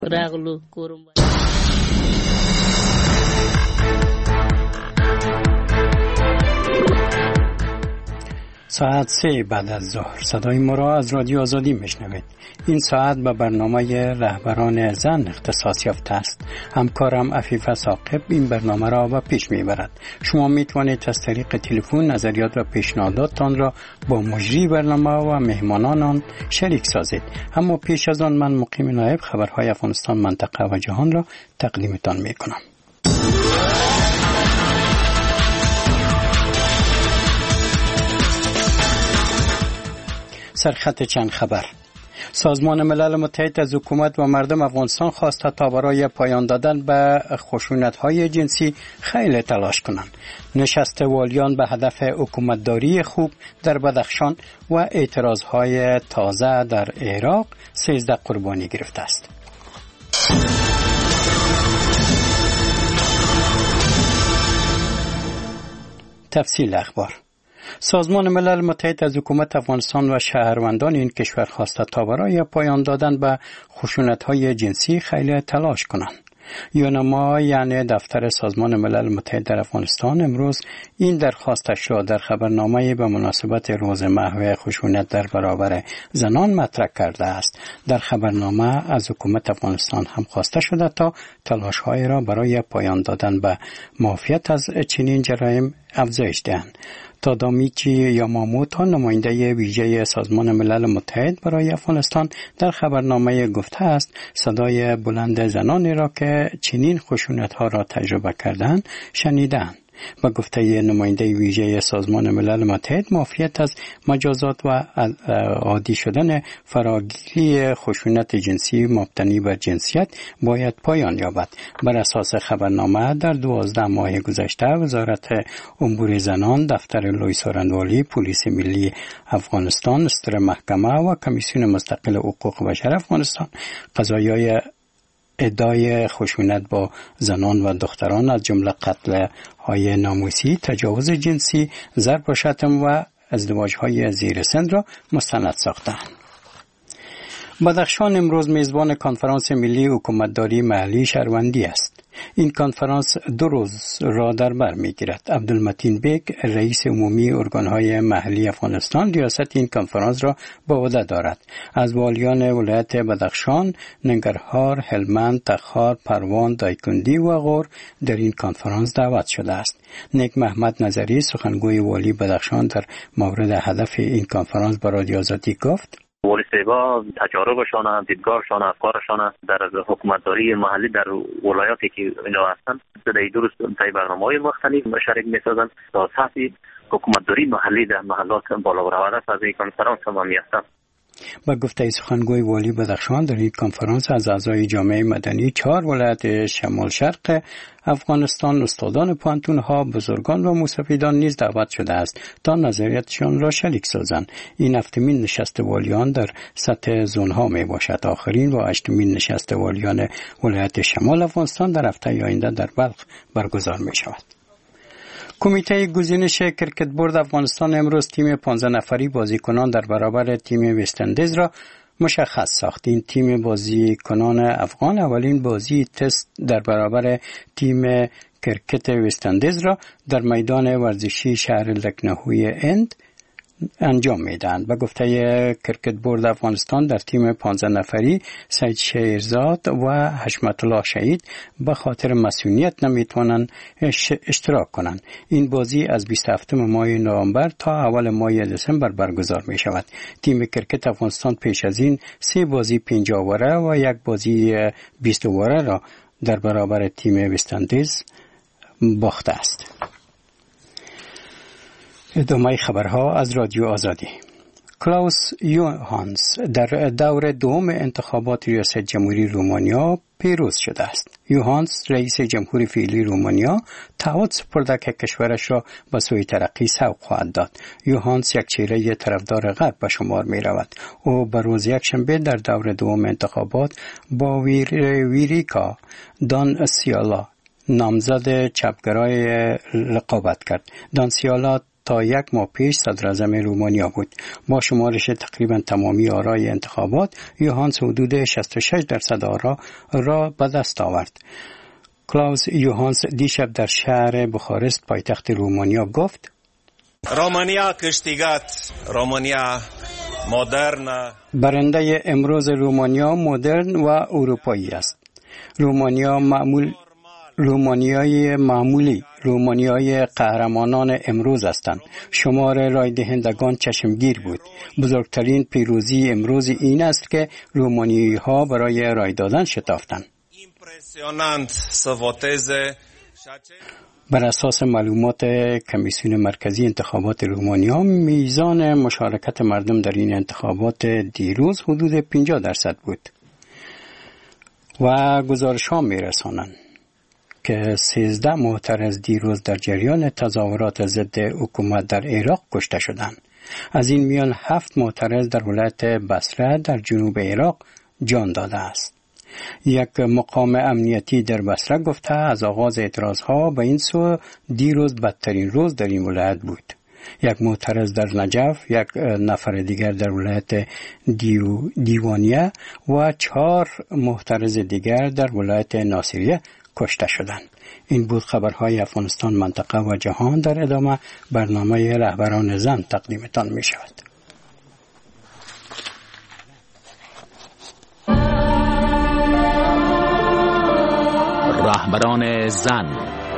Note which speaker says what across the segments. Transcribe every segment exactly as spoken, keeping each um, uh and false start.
Speaker 1: رغلو کورم.
Speaker 2: ساعت سه بعد از ظهر صدای ما را از رادیو آزادی میشنوید. این ساعت به برنامه رهبران زن اختصاص یافته است. همکارم عفیفه ثاقب این برنامه را به پیش میبرد. شما میتوانید از طریق تلفن نظریات و پیشنهاداتتان را با مجری برنامه و مهمانان آن شریک سازید. اما پیش از آن من مقیم نایب خبرهای افغانستان، منطقه و جهان را تقدیمتان میکنم. سرخط چند خبر. سازمان ملل متحد از حکومت و مردم افغانستان خواسته تا برای پایان دادن به خشونت‌های جنسی خیلی تلاش کنند. نشست والیان به هدف حکومتداری خوب در بدخشان و اعتراضهای تازه در عراق سیزده قربانی گرفته است. تفصیل اخبار. سازمان ملل متحد از حکومت افغانستان و شهروندان این کشور خواسته تا برای پایان دادن به خشونت‌های جنسی خیلی تلاش کنند. یونما یعنی دفتر سازمان ملل متحد در افغانستان امروز این درخواستش را در خبرنامه به مناسبت روز محو خشونت در برابر زنان مطرح کرده است. در خبرنامه از حکومت افغانستان هم خواسته شده تا تلاش‌های را برای پایان دادن به معافیت از چنین جرایم افزایش دهند. تادامیچی یاماموتو نماینده ویژه سازمان ملل متحد برای افغانستان در خبرنامه گفته است صدای بلند زنانی را که چنین خشونت‌ها را تجربه کردند شنیدند. با گفته نماینده ویژه سازمان ملل متحد معافیت از مجازات و عادی شدن فراگیری خشونت جنسی مبتنی بر جنسیت باید پایان یابد. بر اساس خبرنامه در دوازده ماه گذشته وزارت امور زنان، دفتر لوی سارندوالی، پلیس ملی افغانستان، ستر محکمه و کمیسیون مستقل حقوق بشر افغانستان قضایای ادعای خشونت با زنان و دختران از جمله قتل های ناموسی، تجاوز جنسی، ضرب و شتم و ازدواج های زیر سن را مستند ساختند. بدخشان امروز میزبان کنفرانس ملی حکومتداری محلی شهروندی است. این کنفرانس دو روز را در بر میگیرد. عبدالمتین بیگ رئیس عمومی ارگانهای محلی افغانستان ریاست این کنفرانس را به عهده دارد. از والیان ولایت بدخشان، ننگرهار، هلمند، تخار، پروان، دایکندی و غور در این کنفرانس دعوت شده است. نیک محمد نظری سخنگوی والی بدخشان در مورد هدف این کنفرانس به رادیو آزادی گفت:
Speaker 3: والی صاحبا تجاربشان، دیدگاهشان، افکارشان در حکومتداری محلی در ولایاتی که اینا هستن در درست طی برنامه‌های مختلف شریک می‌سازند تا سطح حکومتداری محلی در محلات بالا برآورده از این کنفرانس هم می‌هستند.
Speaker 2: با گفته سخنگوی والی بدخشان در این کنفرانس از اعضای جامعه مدنی چهار ولایت شمال شرق افغانستان، استادان پانتون‌ها، بزرگان و مستفیدان نیز دعوت شده است تا نظریاتشان را شریک سازند. این هفتمین نشست والیان در سطح زون‌ها می باشد. آخرین و هشتمین نشست والیان ولایت شمال افغانستان در هفته آینده در بلخ برگزار می شود. کمیته گزینش کرکت بورد افغانستان امروز تیم پانزده نفری بازیکنان در برابر تیم وست‌اندیز را مشخص ساخت. این تیم بازیکنان افغان اولین بازی تست در برابر تیم کرکت وست‌اندیز را در میدان ورزشی شهر لکنهوی اند انجام میدن. به گفته کرکت بورد افغانستان در تیم پانزده نفری سید شیرزاد و حشمت الله شهید به خاطر مسئولیت نمیتونن اشتراک کنند. این بازی از بیست و هفتم ماه نوامبر تا اول ماه دسامبر برگزار می شود. تیم کرکت افغانستان پیش از این سه بازی پنجاه اووره و یک بازی بیست اووره را در برابر تیم وست‌اندیز باخته است. ادامه خبرها از رادیو آزادی. کلاوس یوهانس در دور دوم انتخابات ریاست جمهوری رومانیا پیروز شده است. یوهانس رئیس جمهور فعلی رومانیا تعهد سپرده که کشورش را به سوی ترقی سوق خواهد داد. یوهانس یک چهره طرفدار غرب به شمار می رود. او به روز یکشنبه در دور دوم انتخابات با ویر ویریکا دانسیالا نامزد چپگرای رقابت کرد. دانسیالا تا یک ماه پیش صدر اعظم رومانیا بود. با شمارش تقریبا تمامی آرای انتخابات، یوهانس حدود شصت و شش درصد آرا را به دست آورد. کلاوس یوهانس دیشب در شهر بخارست پایتخت رومانیا گفت:
Speaker 1: رومانیا کشتیگات، رومانیا مدرن.
Speaker 2: برنده امروز رومانیا مدرن و اروپایی است. رومانیا معمول رومانیای معمولی، رومانیای قهرمانان امروز هستند. شمار رای دهندگان چشمگیر بود. بزرگترین پیروزی امروز این است که رومانیایی ها برای رای دادن شتافتند. بر اساس معلومات کمیسیون مرکزی انتخابات رومانیا، میزان مشارکت مردم در این انتخابات دیروز حدود پنجاه درصد بود و گزارش ها می رسانند که سیزده معترض دیروز در جریان تظاهرات ضد حکومت در عراق کشته شدند. از این میان هفت معترض در ولایت بصره در جنوب عراق جان داده است. یک مقام امنیتی در بصره گفته از آغاز اعتراضها به این سو دیروز بدترین روز در این ولایت بود. یک معترض در نجف، یک نفر دیگر در ولایت دیو دیوانیه و چهار معترض دیگر در ولایت ناصریه کشته شدند. این بود خبرهای افغانستان، منطقه و جهان. در ادامه برنامه رهبران زن تقدیمتان می شود.
Speaker 4: رهبران زن.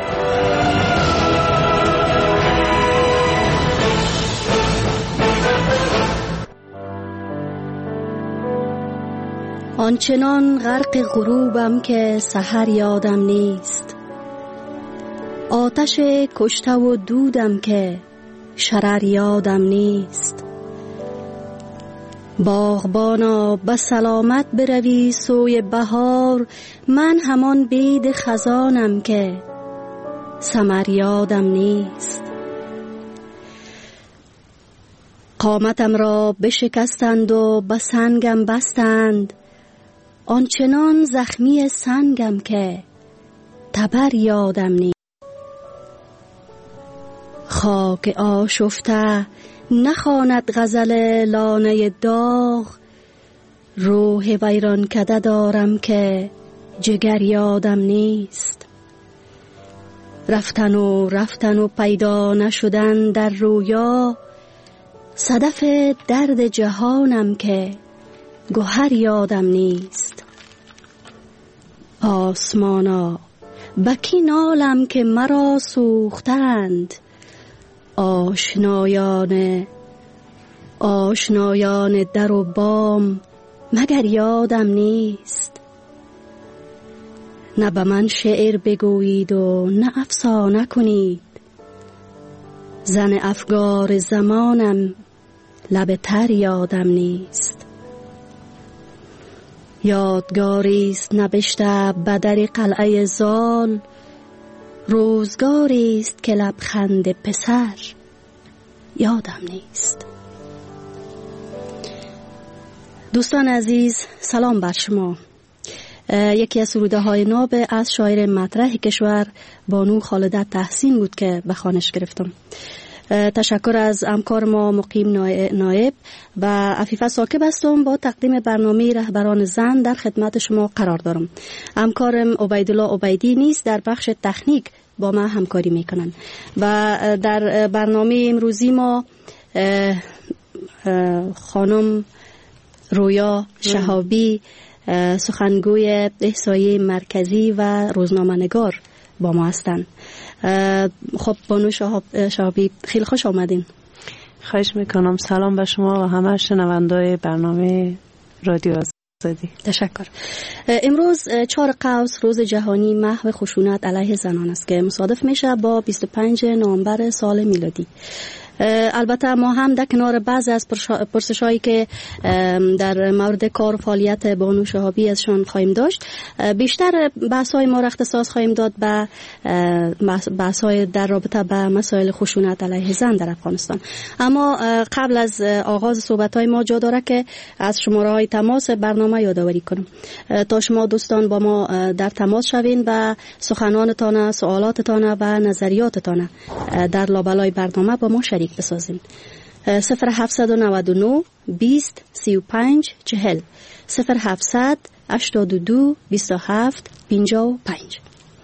Speaker 5: آنچنان غرق غروبم که سحر یادم نیست، آتش کشته و دودم که شرر یادم نیست. باغبانا به سلامت بروی سوی بهار، من همان بید خزانم که ثمر یادم نیست. قامتم را بشکستند و به سنگم بستند، آنچنان زخمی سنگم که تبر یادم نیست. خاک آشفته نخواند غزل لانه داغ، روح ویران کده دارم که جگر یادم نیست. رفتن و رفتن و پیدا نشدن در رویا، صدف درد جهانم که گوهر یادم نیست. آسمانا بکی نالم که مرا سوختند، آشنایان آشنایان در و بام مگر یادم نیست. نه به من شعر بگویید و نه افسانه کنید، زن افگار زمانم لب تر یادم نیست. یادگاریست نبشته به در قلعه زال، روزگاریست که لبخند پسر یادم نیست. دوستان عزیز، سلام بر شما. یکی از سروده های ناب از شاعر مطرح کشور بانو خالده تحسین بود که به خوانش گرفتم. تشکر از همکار ما مقیم نایب و عفیفه ساکب هستم. با تقدیم برنامه رهبران زن در خدمت شما قرار دارم. همکارم عبیدالله عبیدی نیست، در بخش تکنیک با ما همکاری میکنن و در برنامه امروزی ما خانم رویا شهابی سخنگوی احصایه مرکزی و روزنامه‌نگار با ما هستند. خب بانو شهابی خیلی خوش آمدین.
Speaker 6: خواهش میکنم. سلام به شما و همه شنوندای برنامه رادیو آزادی.
Speaker 5: تشکر. امروز چهار قوس روز جهانی محو خشونت علیه زنان است که مصادف میشه با بیست و پنجم نوامبر سال میلادی. البته ما هم در کنار بعض از پرسش‌هایی که در مورد کار و فعالیت بانو شهابی ازشان خواهیم داشت، بیشتر بحث‌های ما را اختصاص خواهیم داد به بحث‌های در رابطه با مسائل خشونت علیه زن در افغانستان. اما قبل از آغاز صحبت‌های ما جا داره که از شماره‌های تماس برنامه یادآوری کنم تا شما دوستان با ما در تماس شوین و سخنانتان، سوالاتتان و نظریاتتان در لابلای برنامه با ما شریک بسازین. صفر هفتصد و نود و نه بیست سی و پنج چهل صفر هفتصد هشتاد و دو بیست و هفت پنجاه و پنج.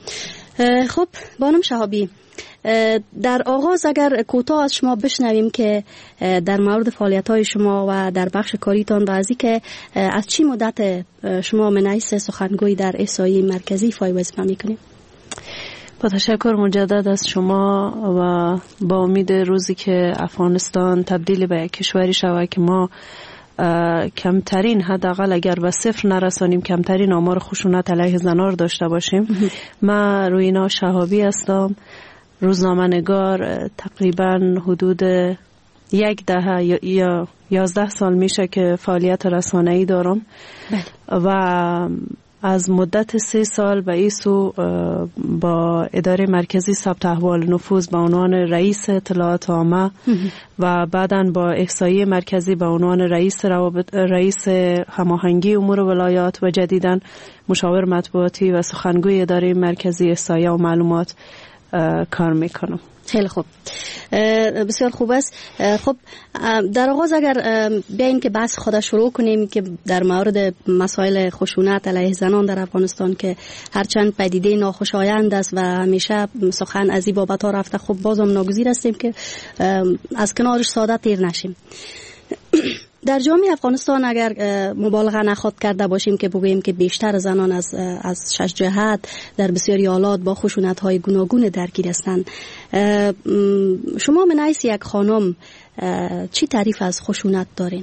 Speaker 5: خب بانم شهابی، در آغاز اگر کوتاه از شما بشنویم که در مورد فعالیت‌های شما و در بخش کاریتان و از اینکه از چی مدت شما من حیث سخنگوی در احصایه مرکزی فای وظیفه می‌کنید.
Speaker 6: با تشکر مجدد از شما و با امید روزی که افغانستان تبدیل به یک کشوری شود که ما کمترین، حداقل اگر به صفر نرسانیم، کمترین آمار خشونت علیه زنان داشته باشیم. من روینا شهابی هستم، روزنامه‌نگار. تقریبا حدود یک دهه یا یازده سال میشه که فعالیت رسانه‌ای دارم. بله. و از مدت سه سال به این سو با اداره مرکزی ثبت احوال نفوذ به عنوان رئیس اطلاعات عامه و بعداً با احصایه مرکزی به عنوان رئیس روابط رئیس هماهنگی امور ولایات و جدیداً مشاور مطبوعاتی و سخنگوی اداره مرکزی احصایه و معلومات کار میکنم.
Speaker 5: خیلی خوب، بسیار خوب است. خب در آغاز اگر بیاین که بحث خود شروع کنیم که در مورد مسائل خشونت علیه زنان در افغانستان که هرچند پدیده ناخوشایند است و همیشه سخن از این بابت ها رفته، خب بازم ناگزیر هستیم که از کنارش ساده تیر نشیم. در جامعه افغانستان اگر مبالغه نخواد کرده باشیم که بگوییم که بیشتر زنان از از شش جهت در بسیاری حالات با خشونت‌های گوناگون درگیر هستند. شما من حیث یک خانم چی تعریف از خشونت دارین؟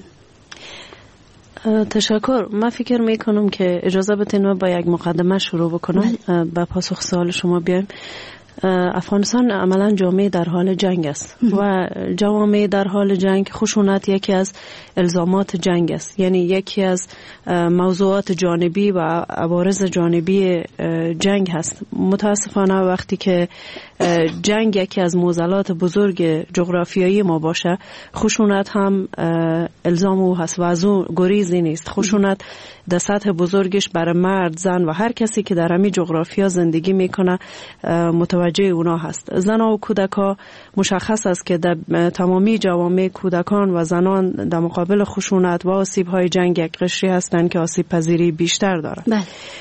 Speaker 6: تشکر. من فکر میکنم که اجازه بدین با یک مقدمه شروع بکنم با پاسخ سوال شما بیایم. افغانستان عملا جامعه در حال جنگ است و جامعه در حال جنگ، خشونت یکی از الزامات جنگ است، یعنی یکی از موضوعات جانبی و عوارض جانبی جنگ هست. متاسفانه وقتی که جنگ یکی از معضلات بزرگ جغرافیایی ما باشه، خشونت هم الزام او هست و از اون گریزی نیست. خشونت در سطح بزرگش برای مرد، زن و هر کسی که در همین جغرافیا زندگی میکنه متوجه اونا هست. زن و کودکان مشخص است که در تمامی جوامع کودکان و زنان در مقابل خشونت و آسیب‌های جنگ یک قشری هستند که آسیب پذیری بیشتر دارند. بله.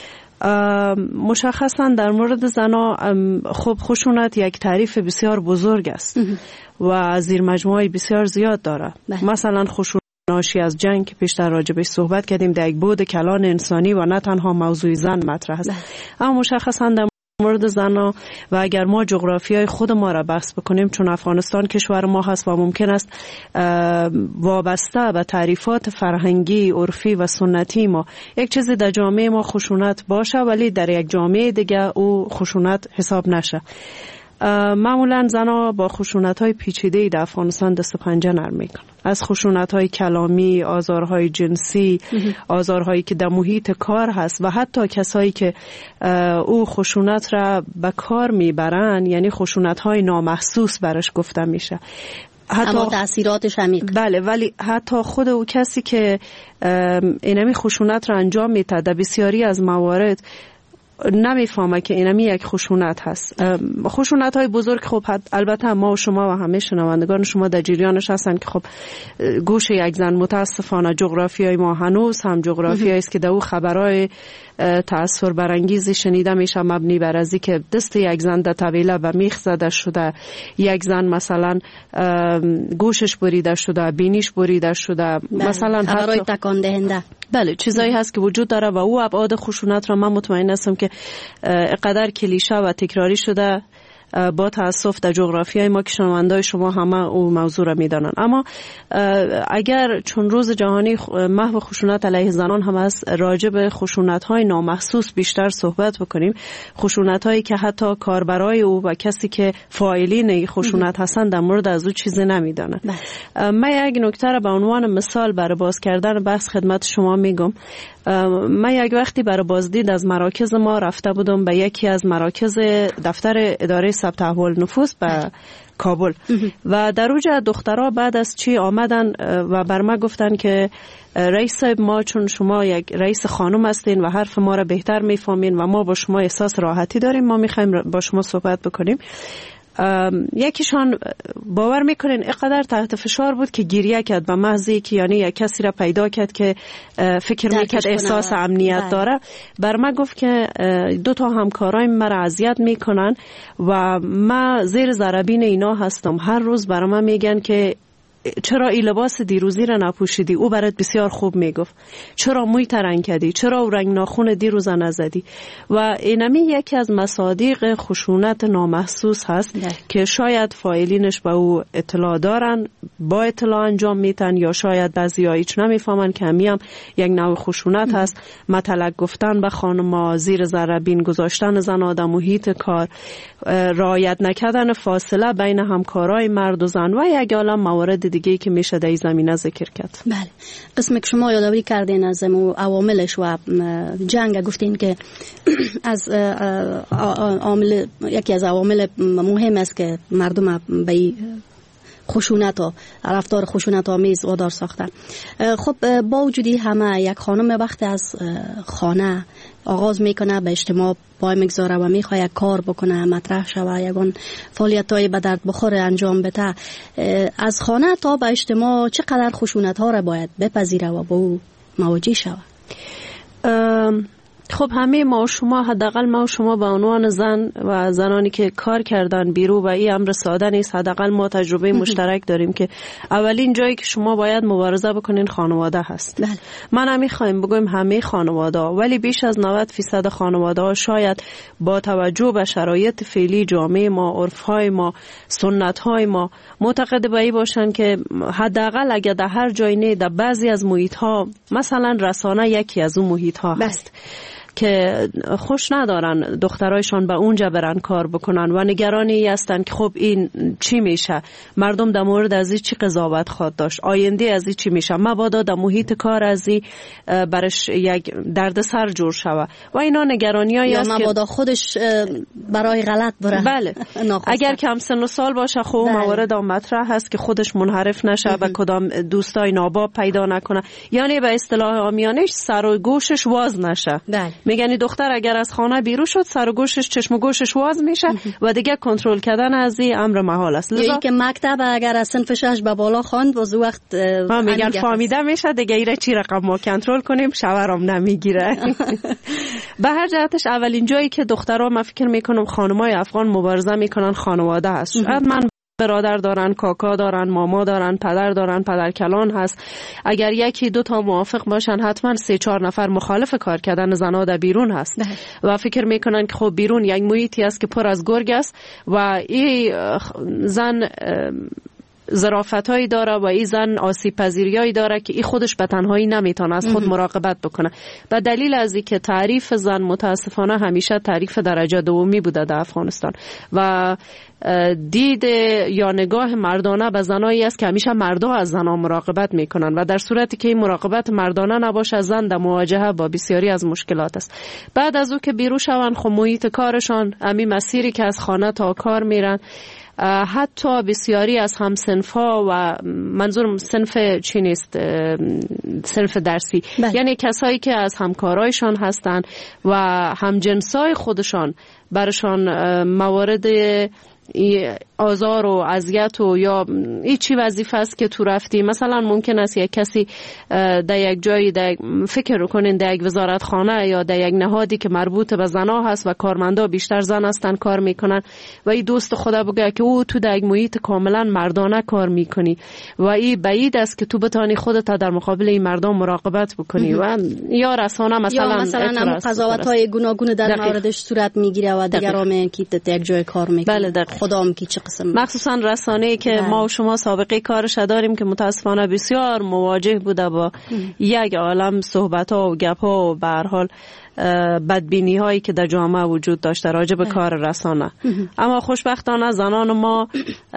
Speaker 6: مشخصا در مورد زنا خب خشونت یک تعریف بسیار بزرگ است و زیر مجموعه بسیار زیاد داره. بله. مثلا خشونت ناشی از جنگ که پیشتر راجبش صحبت کردیم در یک بعد کلان انسانی و نه تنها موضوع زن مطرح است. بله. اما مشخصا در مورد زنها و اگر ما جغرافیای خود ما را بحث بکنیم، چون افغانستان کشور ما هست و ممکن است وابسته به تعریفات فرهنگی، عرفی و سنتی ما یک چیزی در جامعه ما خشونت باشه ولی در یک جامعه دیگه او خشونت حساب نشه. معمولا زنها با خشونت‌های پیچیده‌ای در افغانستان دست و پنجه نرم میکنن، از خشونت‌های کلامی، آزارهای جنسی، آزارهایی که در محیط کار هست و حتی کسایی که او خشونت را به کار میبرن، یعنی خشونت‌های نامحسوس برش گفته میشه.
Speaker 5: حتی اما تأثیراتش عمیق.
Speaker 6: بله، ولی حتی خود او کسی که اینمی خشونت را انجام میده در بسیاری از موارد نمیفهمه که اینمی یک خشونت هست. خشونت های بزرگ خب البته ما و شما و همه شنوندگان شما در جریانش هستن که خب گوش یک زن متاسفانه جغرافیای ما هنوز هم جغرافیایی است که در او خبرهای تأثیر برانگیزی شنیده میشه مبنی بر ازی که دست یک زن در طویله به میخ زده شده، یک زن مثلا گوشش بریده شده، بینیش بریده شده، مثلا
Speaker 5: خبرهای تکان دهنده.
Speaker 6: بله، چیزایی هست که وجود داره و او ابعاد خشونت را من مطمئن هستم که قدر کلیشه و تکراری شده با تاسف در جغرافیای ما که شنوندای شما همه او موضوع را میدانن. اما اگر چون روز جهانی محو خشونت علیه زنان هم است، راجع به خشونت های نامحسوس بیشتر صحبت بکنیم، خشونت هایی که حتی کاربرای او و کسی که فاعلین خشونت هستند در مورد از او چیزی نمیدانند. من یک نکته را به عنوان مثال برای باز کردن بحث خدمت شما میگم. من یک وقتی برای بازدید از مراکز ما رفته بودم به یکی از مراکز دفتر اداره ثبت احوال نفوس به کابل و در اوجه دخترها بعد از چی آمدن و بر ما گفتن که رئیس صاحب، ما چون شما یک رئیس خانم هستین و حرف ما را بهتر میفهمین و ما با شما احساس راحتی داریم، ما میخوایم با شما صحبت بکنیم. یکیشان باور میکنین اینقدر تحت فشار بود که گریه کرد به محضی که یعنی یک کسی را پیدا کرد که فکر میکرد احساس امنیت بله. داره. بر من گفت که دو تا همکارای مرا اذیت میکنن و من زیر ضربین اینا هستم. هر روز بر من میگن که چرا این لباس دیروزی را نپوشیدی؟ او برات بسیار خوب میگفت. چرا موی ترنگ کردی؟ چرا او رنگ ناخون دیروز نزدی؟ و اینمی یکی از مصادیق خشونت نامحسوس هست ده. که شاید فاعلینش به او اطلاع دارن، با اطلاع انجام میتن، یا شاید بعضی ها هیچ نمیفهمن که همی هم یک نوع خشونت ده. هست. مطلق گفتن به خانما، زیر ذره بین گذاشتن زن در محیط کار، رعایت نکردن فاصله بین همکارای مرد و زن و یک عالم موارد دیگه که میشه در این زمینه ذکر کرد.
Speaker 5: بله، قسمی که شما یادآوری کردین از عواملش و جنگ گفتین که از عامل یکی از عوامل مهم است که مردم به خشونت و رفتار خشونت آمیز وادار ساختن. خب با وجودی همه یک خانم وقتی از خانه آغاز میکنه به اجتماع پای میگذاره و میخواد کار بکنه، مطرح شوه، یگان فعالیت‌های به درد بخور انجام بده، از خانه تا به اجتماع چقدر خشونت ها را باید بپذیره و با او مواجه شوه؟
Speaker 6: خب همه ما و شما، حداقل ما و شما به عنوان زن و زنانی که کار کردن بیرو و این امر ساده نیست، حداقل ما تجربه مشترک داریم که اولین جایی که شما باید مبارزه بکنین خانواده هست. بله. من هم میخوایم بگویم همه خانواده ها، ولی بیش از نود درصد خانواده ها شاید با توجه به شرایط فعلی جامعه ما، عرفهای ما، سنتهای ما معتقد به این باشن که حداقل اگر در هر جایی نه در بعضی از محیط ها، مثلا رسانه یکی از اون محیط ها هست که خوش ندارن دخترایشان به اونجا برن کار بکنن و نگرانی هستن که خب این چی میشه، مردم در مورد از این چی قضاوت خواهد داشت، آینده از این چی میشه، مبادا در محیط کار از این برش یک دردسر جور شوه و اینا نگرانیایی است که
Speaker 5: مبادا خودش برای غلط بره.
Speaker 6: بله اگر کم سن و سال باشه خب بله. موارد مطرح هست که خودش منحرف نشه و کدام دوستای ناباب پیدا نکنه، یعنی به اصطلاح عامیانه سر و گوشش واز نشه. بله. میگن دختر اگر از خانه بیرون شد سر و گوشش چشم و گوشش واز میشه و دیگه کنترل کردن از این امر محال است.
Speaker 5: یعنی که مکتب اگر از صنف شش به بالا خواند باز وقت
Speaker 6: میگن فهمیده میشه دیگه ایره چی رقم ما کنترل کنیم شوهرم نمیگیره. به هر جهتش اولین جایی که دخترها من فکر میکنم خانمای افغان مبارزه میکنن خانواده هست. شاید من برادر دارن، کاکا دارن، ماما دارن، پدر دارن، پدر کلان هست. اگر یکی دو تا موافق باشن حتما سه چهار نفر مخالف کار کردن زنا در بیرون هست ده. و فکر میکنن که خب بیرون یک محیطی است که پر از گرگ است و این زن ظرافتایی داره و این زن آسیب پذیریایی داره که این خودش به تنهایی نمیتونه از خود مراقبت بکنه. به دلیل از اینکه تعریف زن متاسفانه همیشه تعریف درجه دومی بوده در افغانستان و دید یا نگاه مردانه به زنایی است که همیشه مردا از زنها مراقبت میکنن و در صورتی که این مراقبت مردانه نباشه زن در مواجهه با بسیاری از مشکلات است. بعد از او که بیرون شون خب محیط کارشان همین مسیری که از خانه تا کار میرن، حتی بسیاری از همسنفا و منظورم صنف چی نیست، صنف درسی بله. یعنی کسایی که از همکارایشان هستن و همجنسای خودشان برشان موارد آزار و اذیت و یا هیچی وظیفه است که تو رفتی. مثلا ممکن است یک کسی در یک جایی در فکر کنین در یک وزارتخانه یا در یک نهادی که مربوط به زنا هست و کارمندا بیشتر زن هستن کار میکنن و این دوست خدا بگه که او تو در یک محیط کاملا مردانه کار میکنی و این بعید است که تو بتانی خودت در مقابل این مردم مراقبت بکنی و یا رسانه مثلا
Speaker 5: یا مثلا قضاوت‌های گوناگون در موردش صورت میگیره و دیگران میگن که یک جای کار میکنه.
Speaker 6: بله
Speaker 5: خدام کی چه قسم،
Speaker 6: مخصوصا رسانه‌ای که بله. ما و شما سابقه کارش داریم که متاسفانه بسیار مواجه بوده با یک عالم صحبت‌ها و گپ‌ها و به هر حال بدبینی هایی که در جامعه وجود داشته راجع به کار رسانه. اما خوشبختانه زنان ما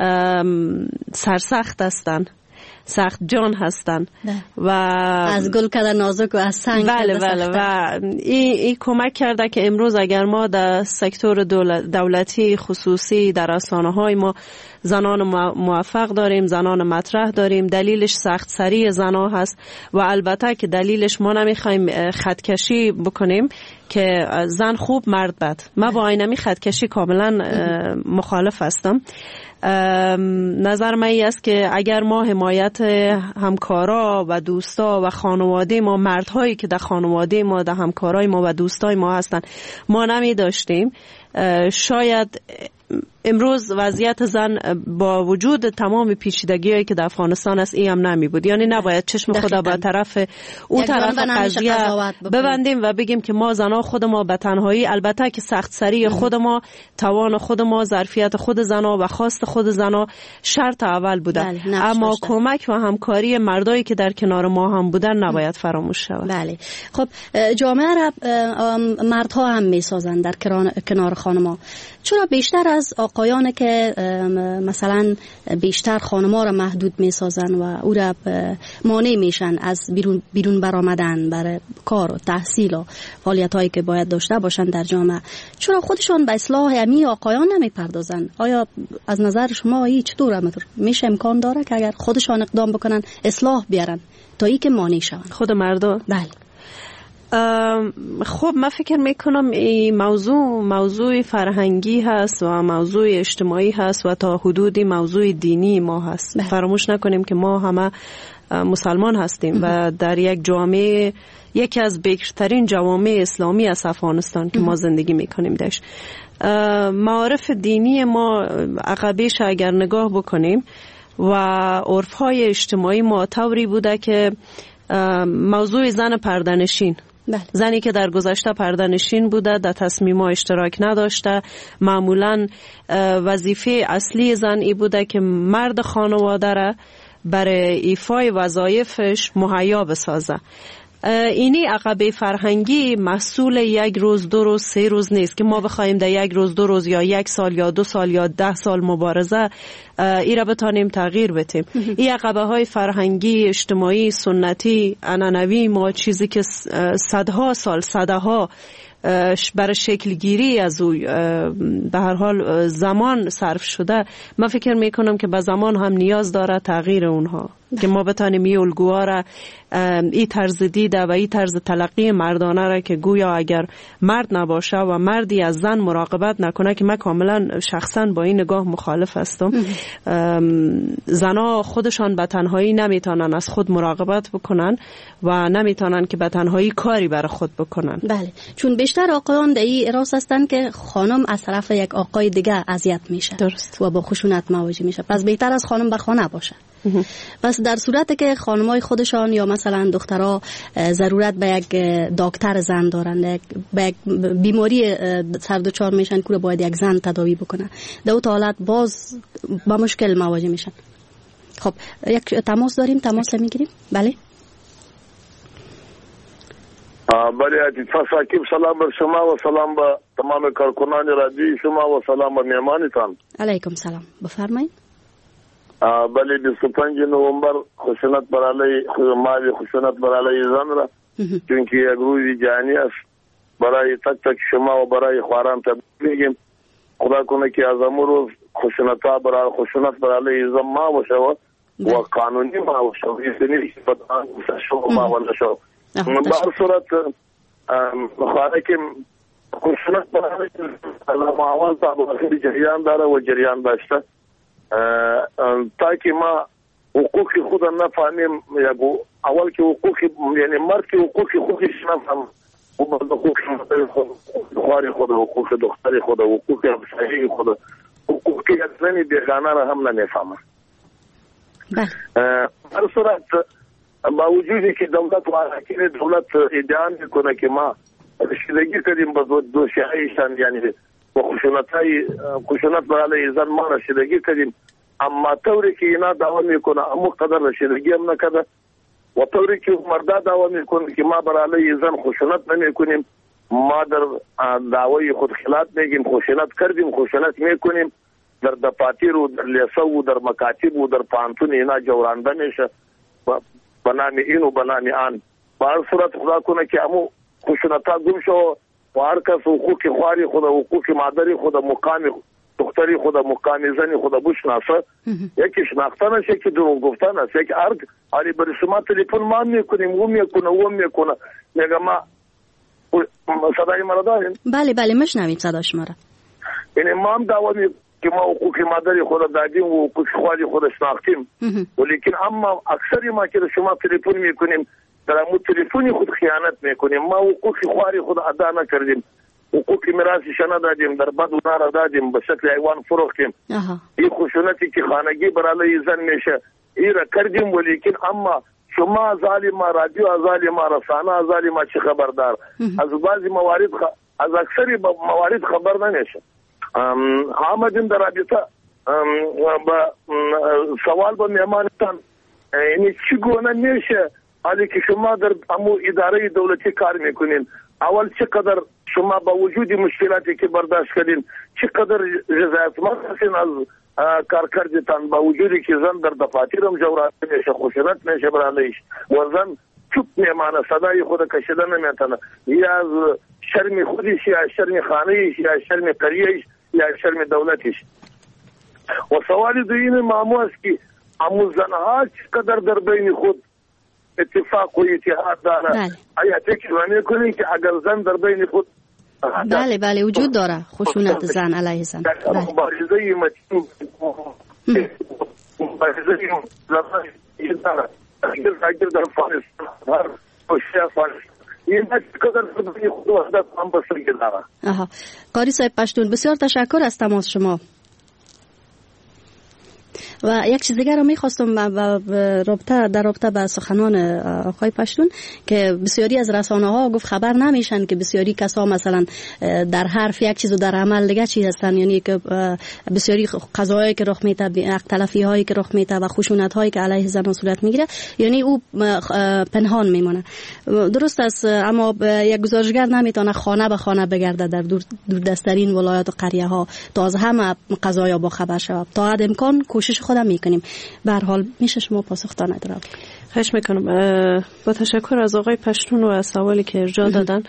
Speaker 6: سرسخت هستند، سخت جان هستن و
Speaker 5: از گل کده نازک و از سنگ
Speaker 6: بله بله و این ای کمک کرده که امروز اگر ما در سکتور دولتی خصوصی در رسانه های ما زنان موفق داریم، زنان مطرح داریم، دلیلش سخت سری زنا هست و البته که دلیلش ما نمیخوایم خطکشی بکنیم که زن خوب مرد بد. من با اینمی خطکشی کاملا مخالف هستم. نظر من این است که اگر ما حمایت همکارا و دوستا و خانواده ما، مردهایی که در خانواده ما، در همکارای ما و دوستای ما هستن ما نمی داشتیم، شاید امروز وضعیت زن با وجود تمام پیچیدگی‌هایی که در افغانستان است این هم نمی بود. یعنی نباید چشم خدا به طرف او طرف قضیه ببندیم و بگیم که ما زنا خود ما به تنهایی، البته که سخت سری خود ما، توان خود ما، ظرفیت خود زنا و خواست خود زنا شرط اول بوده. بله، اما داشته. کمک و همکاری مردایی که در کنار ما هم بودن نباید فراموش شود.
Speaker 5: بله. خب جامعه را مردها هم میسازن در کنار خانم‌ها. چرا بیشتر از آقایان که مثلا بیشتر خانم‌ها را محدود میسازن و او را مانع میشن از بیرون بیرون برآمدن برای کار و تحصیل و فعالیت‌هایی که باید داشته باشن در جامعه، چرا خودشون به اصلاح امی آقایان نمیپردازن؟ آیا از نظر شما این چطوره؟ میشه امکان داره که اگر خودشان اقدام بکنن اصلاح بیارن تا ای که مانع شون
Speaker 6: خود مردا؟
Speaker 5: بله.
Speaker 6: خب من فکر میکنم این موضوع موضوع فرهنگی هست و موضوع اجتماعی هست و تا حدودی موضوع دینی ما هست. بله. فراموش نکنیم که ما همه مسلمان هستیم و در یک جامعه، یکی از بکرترین جوامع اسلامی از افغانستان که ما زندگی میکنیم داشت. معارف دینی ما عقبیش اگر نگاه بکنیم و عرفهای اجتماعی ما طوری بوده که موضوع زن پرده‌نشین، بله. زنی که در گذشته پرده‌نشین بوده، در تصمیم‌ها اشتراک نداشته، معمولاً وظیفه اصلی زن ای بوده که مرد خانواده را برای ایفای وظایفش مهیا بسازه. اینی عقبه فرهنگی محصول یک روز، دو روز، سه روز نیست که ما بخوایم در یک روز، دو روز یا یک سال یا دو سال یا ده سال مبارزه ای را بتانیم تغییر بدیم. این عقبه های فرهنگی، اجتماعی، سنتی، عنعنوی ما، چیزی که صدها سال، صدها برای شکل گیری از او به هر حال زمان صرف شده، من فکر میکنم که به زمان هم نیاز داره تغییر اونها که ما بتانیم این الگوها را، این طرز دیده و این طرز تلقی مردانه را که گویا اگر مرد نباشه و مردی از زن مراقبت نکنه، که من کاملا شخصا با این نگاه مخالف هستم. زنها خودشان به تنهایی نمیتونن از خود مراقبت بکنن و نمیتونن که به تنهایی کاری برای خود بکنن.
Speaker 5: بله، چون بیشتر آقایان در این راست هستن که خانم از طرف یک آقای دیگه اذیت میشه. درست. و با خشونت مواجه میشه، پس بهتر از خانم به خانه باشه. پس در صورتی که خانمای خودشان یا مثلا دخترها ضرورت به یک دکتر زن دارن، به یک بیماری سر دچار میشن که باید یک زن تداوی بکنه، در اون حالت باز با مشکل مواجه میشن. خب یک تماس داریم، تماس میگیریم. بله
Speaker 4: بله عزیزان ساکیب، سلام بر شما و سلام به تمام کارکنان رادیو شما و سلام به مهمانتان.
Speaker 5: علیکم سلام، بفرمایید.
Speaker 4: بله بیست و پنج نوامبر خشونت بر علیه مالی خشونت بر علیه زن را، چون که یک روز جهانی است، برای تک تک شما و برای خواران تبریک میگیم. خدا کنه که از امروز روز خشونت برای خشونت بر علیه زن ما باشه و قانونی ما باشه، این نیست بدان شو ما ولا شو. به هر صورت خواره که خشونت برای اول تا آخر جریان داره و جریان داشته تا که ما حقوق خود نفهمیم یا اول که حقوق یعنی مرد که حقوق خودش نفهم و حقوق خواری خود حقوق دختر خود حقوق همسایه خود حقوق یک زنی بیگانه را هم نمیفهمه. هر صورت با وجودی که دولت و حاکم دولت ادعا میکنه که ما رسیدگی کردیم به دو شیعهشان یعنی با خشونت‌های خشونت برای زن ما رسیدگی کردیم، اما طوری که اینا دعوا میکنه اما قدر رسیدگی هم نکرده و طوری که مردا دعوا میکنه که ما برای زن خشونت نمیکنیم، ما در دعوای خود خلاف میگیم خشونت کردیم خشونت میکنیم، در دفاتر و در لیسه و در مکاتب و در پانتون اینا جورانده میشه به نام این و به نام آن. به هر صورت خدا کنه که امو خشونت‌ها گم شو و هر کس حقوق خواری خود حقوق مادری خود مقام دختری خود مقام زنی خود بشناسه، یکی شناختن است یکی دروغ گفتن است، یک ارگ علی بر شما تلفن ما میکنیم و میکنه و میکنه میگه ما صدای مرا دارین؟
Speaker 5: بله بله میشنویم صدا شما را.
Speaker 4: یعنی ما هم دعوا میکنیم که ما حقوق مادری خود دادیم و حقوق خواری خود شناختیم، ولیکن اما اکثری ما که شما تلفن میکنیم در امو تلفنی خود خیانت میکنیم، ما حقوق خواری خود ادا نکردیم، حقوق میراثش ندادیم، در بد و نار دادیم، به شکل حیوان فروختیم. این خشونتی که خانگی برای زن میشه این را کردیم، ولیکن اما شما ظالم رادیو ظالم رسانه ظالم چه خبردار از بعضی موارد خ... از اکثری موارد خبر نمیشه. آمدیم در رابطه با سوال با مهمانتان یعنی چگونه میشه حالی که شما در امو اداره دولتی کار میکنین، اول چقدر شما با وجود مشکلاتی که برداشت کردین چقدر رضایتمند هستین از کارکردتان با وجودی که زن در دفاتر هم جورانده میشه خشونت میشه برایش و زن چوب میمانه صدای خود کشیده نمیتونه یا از شرم خودش یا شرم خانهش یا شرم قریهش یا شرم دولتش. و سوال دویم معمو است که امو زنها چقدر در بین خود اتفاق و اتحاد داره؟ آیا فکر نمی‌کنید که اگر زن در بین خود
Speaker 5: بله بله وجود داره خشونت زن علیه زن؟ بله.
Speaker 4: مبارزه متین مبارزه زن اگر اگر در افغانستان هر کوشش افغانستان این چقدر در بین خود وحدت هم بسیار داره.
Speaker 5: آها قاری صاحب پشتون بسیار تشکر از تماس شما. و یک چیز دیگر رو میخواستم رابطه در رابطه با سخنان آقای پشتون که بسیاری از رسانه ها گفت خبر نمیشن که بسیاری کسا مثلا در حرف یک چیز و در عمل دیگه چیز هستن، یعنی که بسیاری قضایایی که رخ میده اختلافی هایی که رخ میده و خشونت هایی که علیه زنان صورت میگیره یعنی او پنهان میمونه. درست است، اما یک گزارشگر نمیتونه خانه به خانه بگرده در دور دورترین ولایات و قریه ها تا از همه قضایا با خبر شود. تا حد امکان کوشش خودم میکنیم. به هر حال میشه شما پاسختانه دارم.
Speaker 6: خواهش میکنم. با تشکر از آقای پشتون و از سوالی که ارجاع دادن.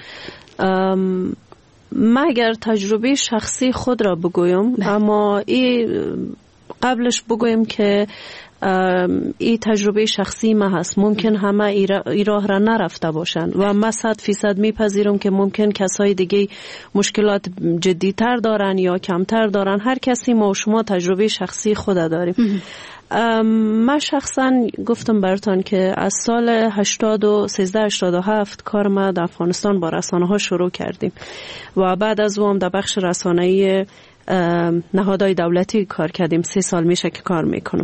Speaker 6: من اگر تجربه شخصی خود را بگویم ده. اما این قبلش بگویم که این تجربه شخصی ما هست، ممکن همه ای راه را نرفته باشند و من صد فیصد میپذیرم که ممکن کسای دیگه مشکلات جدیتر دارن یا کمتر دارن. هر کسی ما و شما تجربه شخصی خود داریم. من شخصا گفتم براتون که از سال هشتاد و سیزده هشتاد و هفت کار ما در افغانستان با رسانه ها شروع کردیم و بعد از اون در بخش رسانه‌ای نهادهای دولتی کار کردیم. سه سال میشه که کار میکنم.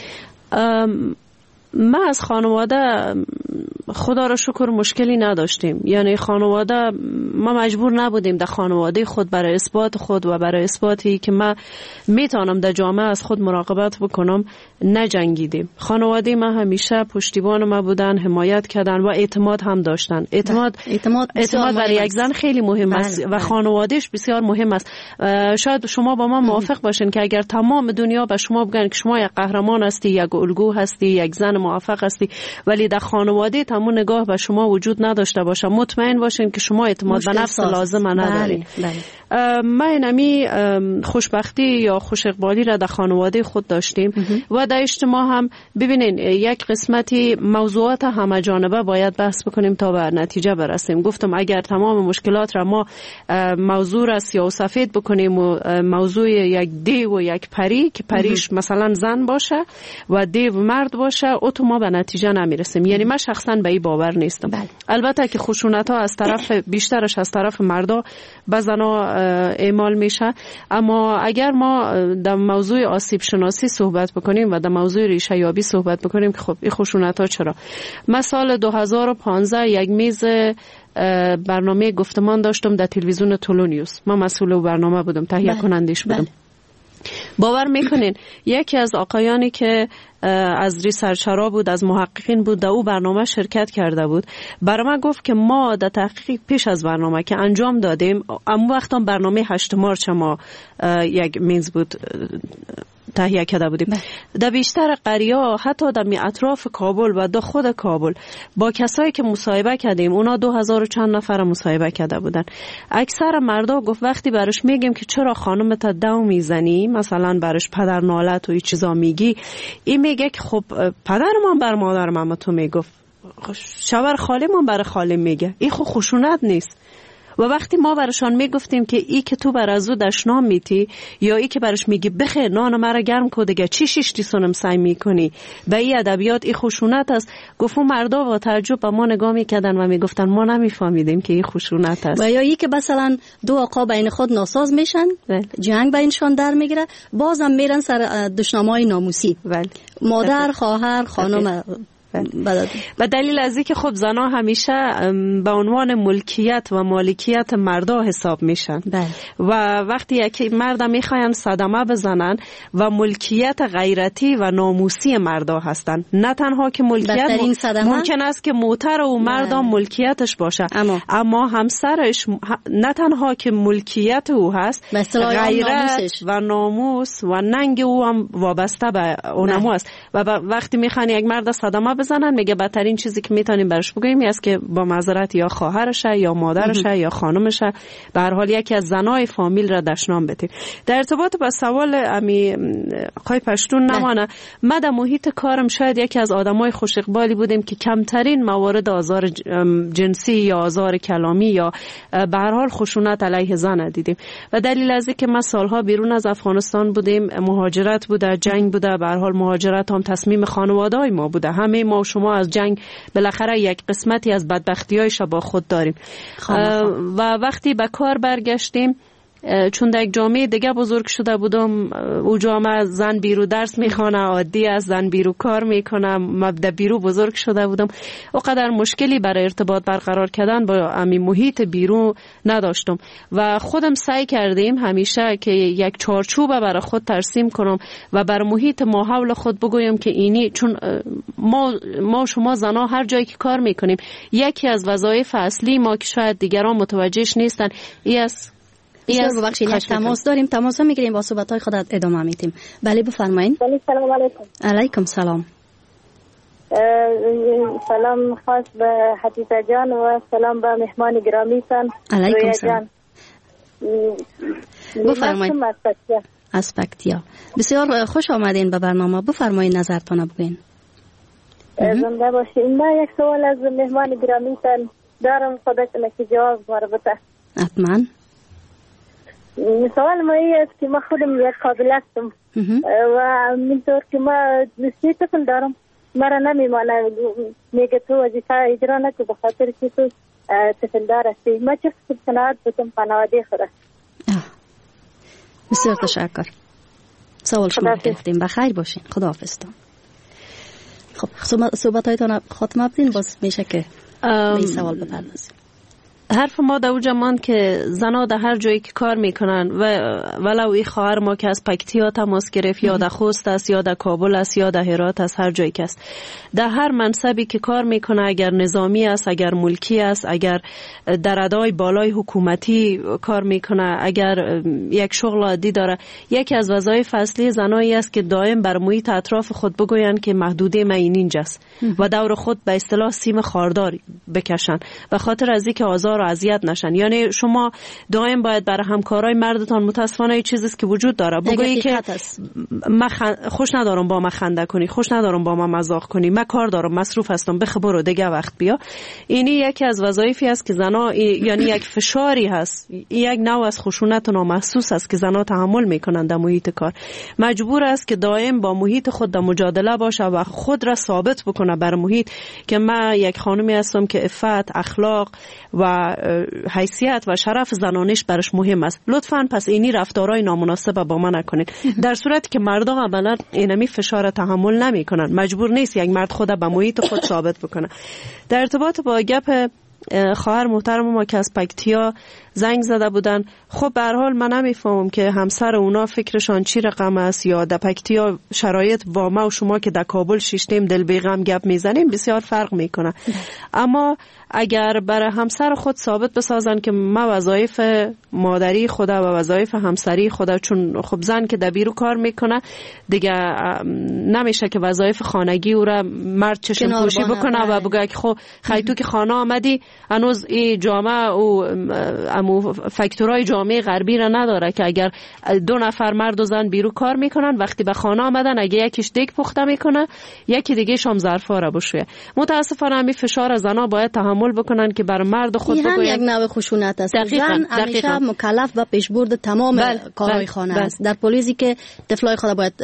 Speaker 6: ما از خانواده خدا را شکر مشکلی نداشتیم، یعنی خانواده ما مجبور نبودیم در خانواده خود برای اثبات خود و برای اثباتی که ما میتونم در جامعه از خود مراقبت بکنم نجنگیدیم. خانواده ما همیشه پشتیبان ما بودن، حمایت کردن و اعتماد هم داشتن. اعتماد اعتماد, اعتماد برای یک زن خیلی مهم است و خانوادهش بسیار مهم است. شاید شما با ما موافق باشین که اگر تمام دنیا به شما بگن که شما یک قهرمان هستی، یک الگو هستی، یک زن موفق هستی، ولی در خانواده تمام نگاه به شما وجود نداشته باشه، مطمئن باشین که شما اعتماد به نفس لازم ندارین. ما نمی خوشبختی یا خوش اقبالی را در خانواده خود داشتیم و در اجتماع هم ببینین یک قسمتی موضوعات همه جانبه باید بحث بکنیم تا به نتیجه برسیم. گفتم اگر تمام مشکلات را ما موضوع را سیاه و سفید بکنیم و موضوع یک دیو و یک پری که پریش مثلا زن باشه و دیو مرد باشه او تو ما به نتیجه نمیرسیم. یعنی من شخصا به این باور نیستم. بله. البته که خشونت ها از طرف بیشترش از طرف مردا به زنا اعمال میشه، اما اگر ما در موضوع آسیب شناسی صحبت بکنیم و در موضوع ریشه یابی صحبت بکنیم که خب این خشونت ها چرا. من سال دو هزار و پانزده یک میز برنامه گفتمان داشتم در تلویزیون تولونیوس. من مسئول برنامه بودم، تهیه کنندش بودم. باور میکنین یکی از آقایانی که از ریسرچرها بود، از محققین بود، در او برنامه شرکت کرده بود، برای من گفت که ما در تحقیق پیش از برنامه که انجام دادیم، اما وقتا برنامه هشت مارچ ما یک میز بود تهیه کرده بودیم. در بیشتر قریه حتی در می اطراف کابل و در خود کابل با کسایی که مصاحبه کردیم، اونا دو هزار و چند نفر مصاحبه کرده بودن. اکثر مردا گفت وقتی برش میگیم که چرا خانمت دو میزنی، مثلا برش پدر نالت و این چیزا میگی، این میگه که خب پدرمان بر مادرم تو میگفت، شوهر خالیمون بر خالی میگه. این خب خشونت نیست. و وقتی ما برشان میگفتیم که ای که تو بر از او دشنام میتی یا ای که برش میگی بخیر نان مرا گرم کو دیگه چی شیشتی سونم سعی میکنی، به این ادبیات این خشونت است. گفتم مردا با تعجب به ما نگاه میکردن و میگفتن ما نمیفهمیدیم که این خشونت است.
Speaker 5: و یا ای که مثلا دو آقا بین خود ناساز میشن، جنگ بینشان در میگیره، بازم میرن سر دشنامای ناموسی. بله. مادر، خواهر، خانم.
Speaker 6: و دلیل از این که خب زنها همیشه به عنوان ملکیت و مالکیت مردا حساب میشن. بله. و وقتی یک مرد میخواین صدمه بزنن و ملکیت غیرتی و ناموسی مردا هستن، نه تنها که ملکیت م... ممکن است که موتر و مردا ملکیتش باشه، اما, اما همسرش نه تنها که ملکیت او هست، غیرت و ناموس و ننگ او هم وابسته به اونمو است. و وقتی میخوان یک مرد صدمه بزنن، میگه بدترین چیزی که میتونیم برش بگیم این است که با معذرت یا خواهرشه یا مادرشه یا خانمشه، به هر حال یکی از زنای فامیل را دشنام بدیم. در ارتباط با سوال امی خواهی پشتون نمانه، من در محیط کارم شاید یکی از آدمای خوش اقبالی بودیم که کمترین موارد آزار جنسی یا آزار کلامی یا به هر حال خشونت علیه زن دیدیم. و دلیل از این که ما سالها بیرون از افغانستان بودیم، مهاجرت بوده، جنگ بوده، به هر حال مهاجرت هم تصمیم خانواده‌ای ما بوده. همه ما و شما از جنگ بالاخره یک قسمتی از بدبختی‌هایش با خود داریم. و وقتی به کار برگشتیم، چون در یک جامعه دیگه بزرگ شده بودم، او جامعه زن بیرو درس میخوانه، عادی است، زن بیرو کار میکنه، مبدا بیرو بزرگ شده بودم، اونقدر مشکلی برای ارتباط برقرار کردن با امی محیط بیرو نداشتم و خودم سعی کردیم همیشه که یک چارچوب برای خود ترسیم کنم و بر محیط ما حول خود بگویم که اینی، چون ما ما شما زنا هر جایی که کار میکنیم، یکی از وظایف اصلی ما که شاید دیگران متوجهش نیستن ای است.
Speaker 5: بسیار ببخشید، یک تماس داریم، تماس ها میگیریم، با صحبت های خودت ادامه میدیم. بله بفرمایید.
Speaker 7: سلام علیکم.
Speaker 5: علیکم سلام.
Speaker 7: سلام خاص به حدیثه جان و سلام به مهمان گرامی تان.
Speaker 5: علیکم سلام. بفرمایید. اسپکتیا. بسیار خوش آمدین به برنامه. بفرمایید نظرتون بگین.
Speaker 7: زنده باشین. من یک سوال از مهمان گرامی تان دارم، خدا کنه که جواب ما بده.
Speaker 5: حتما.
Speaker 7: سوال ما این است که ما خودم یک قابل هستم و منطور که ما سی طفل دارم، مرا نمیمانه، میگه تو وظیفه اجرا نکو به خاطر که تو طفل دار هستی. ما چه قناعت بکنم خانواده خدا.
Speaker 5: بسیار تشکر. سوال شما گرفتیم، بخیر باشین. خداحافظ. خب صحبت هایتان خاتمه بدین، باز میشه که به این سوال بپردازیم.
Speaker 6: حرف ما در اوجا ماند که زنها در هر جایی که کار میکنن و ولو این خواهر ما که از پکتیا تماس گرفت یا در خوست است یا در کابل است یا در هرات است، هر جایی که است، در هر منصبی که کار میکنه، اگر نظامی است، اگر ملکی است، اگر در ادای بالای حکومتی کار میکنه، اگر یک شغل عادی داره، یکی از وظایف اصلی زنایی است که دائم بر محیط اطراف خود بگوین که محدوده ما اینجاست و دور خود به اصطلاح سیم خاردار بکشن و خاطر از اینکه آزار رو اذیت نشن. یعنی شما دائم باید برای همکارای مردتان متاسفانه چیزی است که وجود داره بگویی که من خوش ندارم با من خنده کنی، خوش ندارم با من مزاح کنی، من کار دارم مصروف هستم بخبرو دیگه وقت بیا. اینی یکی از وظایفی است که زنا، یعنی یک فشاری هست، یک نوع از خشونت نامحسوس است که زنا تحمل میکنند در محیط کار. مجبور است که دائم با محیط خود در مجادله باشه و خود را ثابت بکنه بر محیط که من یک خانمی هستم که عفت، اخلاق و حیثیت و شرف زنانش برش مهم است. لطفاً پس اینی رفتارهای نامناسب با من نکنید. در صورتی که مردان عملاً اینمی فشار تحمل نمیکنن، مجبور نیست یک مرد خود به محیط خود ثابت بکنه. در ارتباط با گپ خواهر محترم ما که از پکتیا زنگ زده بودن، خب به هر حال من نمیفهمم که همسر اونا فکرشان چی رقم است، یا در پکتیا شرایط با ما و شما که در کابل شیشتیم دل بیغم گپ میزنیم بسیار فرق میکنه. اما اگر برای همسر خود ثابت بسازن که ما وظایف مادری خدا و وظایف همسری خدا، چون خب زن که در بیرو کار میکنه دیگه نمیشه که وظایف خانگی او را مرد چشم پوشی بکنه و بگه که خب خیلی تو که خانه آمدی هنوز این جامعه و امو فاکتورای جامعه غربی را نداره که اگر دو نفر مرد و زن بیرو کار میکنن وقتی به خانه آمدن اگه یکیش دیگ پخته میکنه یکی دیگه شام ظرفا را بشویه. متاسفانه همین فشار زنا باید تحمل بکنن که بر مرد خود بگوید. این هم
Speaker 5: یک نوع خشونت است. زن همیشه مکلف به پیشبرد تمام بل کارهای بل خانه بل است. در پلیسی که طفلای خود باید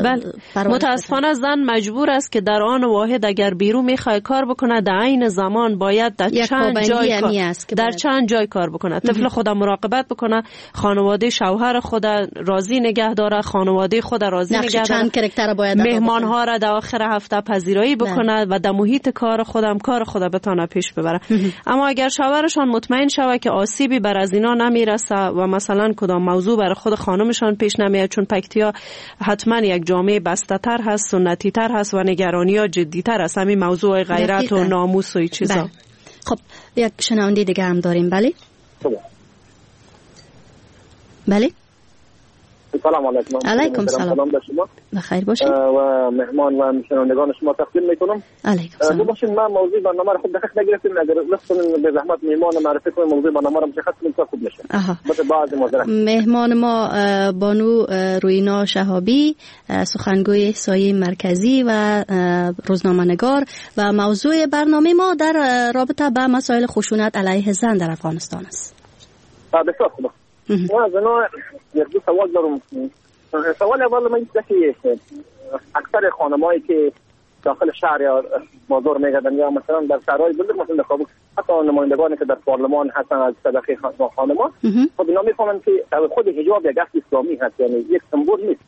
Speaker 6: متاسفانه زن مجبور است که در آن واحد اگر بیرون میخواد کار بکنه در عین زمان باید در چند جای کار در چند جای کار بکنه. طفل خود مراقبت بکنه، خانواده شوهر خود راضی نگه داره، خانواده خود راضی نگه داره،
Speaker 5: چند کرکتر باید
Speaker 6: مهمان ها را در آخر هفته پذیرایی بکنه و در محیط کار خودم کار خود بتونه پیش ببره. اما اگر شوهرشان مطمئن شوه که آسیبی بر از اینا نمیرسه و مثلا کدام موضوع برای خود خانمشان پیش نمیاد، چون پکتیا حتما یک جامعه بسته تر هست، سنتی تر هست و نگرانی ها جدی تر است، همین موضوع غیرت و ناموس و این چیزا.
Speaker 5: بله. خب یک شنونده دیگه هم داریم. بله بله
Speaker 8: سلام علیکم.
Speaker 5: علیکم سلام. بخیر باشید.
Speaker 8: و مهمان و شنوندگان شما تقدیم میکنم.
Speaker 5: علیکم سلام.
Speaker 8: باشین ما موضوع برنامه رو خود دقیق نگرفتیم، اگر لطفاً به زحمت مهمان معرفی کنیم موضوع برنامه رو مشخص کنیم تا خوب میشه. مثلا بعضی معذرت.
Speaker 5: مهمان ما بانو روینا شهابی، سخنگوی احصایی مرکزی و روزنامه‌نگار، و موضوع برنامه ما در رابطه با مسائل خشونت علیه زن در افغانستان است.
Speaker 8: بسیار خوب. ما از اینا یک دو سوال دارم. سوال اول من اینه که اکثر خانمایی که داخل شهر یا بازار میگردن یا مثلا در شهرهای بزرگ مثلا در کابل، حتی نمایندگانی که در پارلمان هستن از طبقه خانم‌ها، خب اینا میفهمن که خود حجاب یک اصل اسلامی هست، یعنی یک سمبل نیست.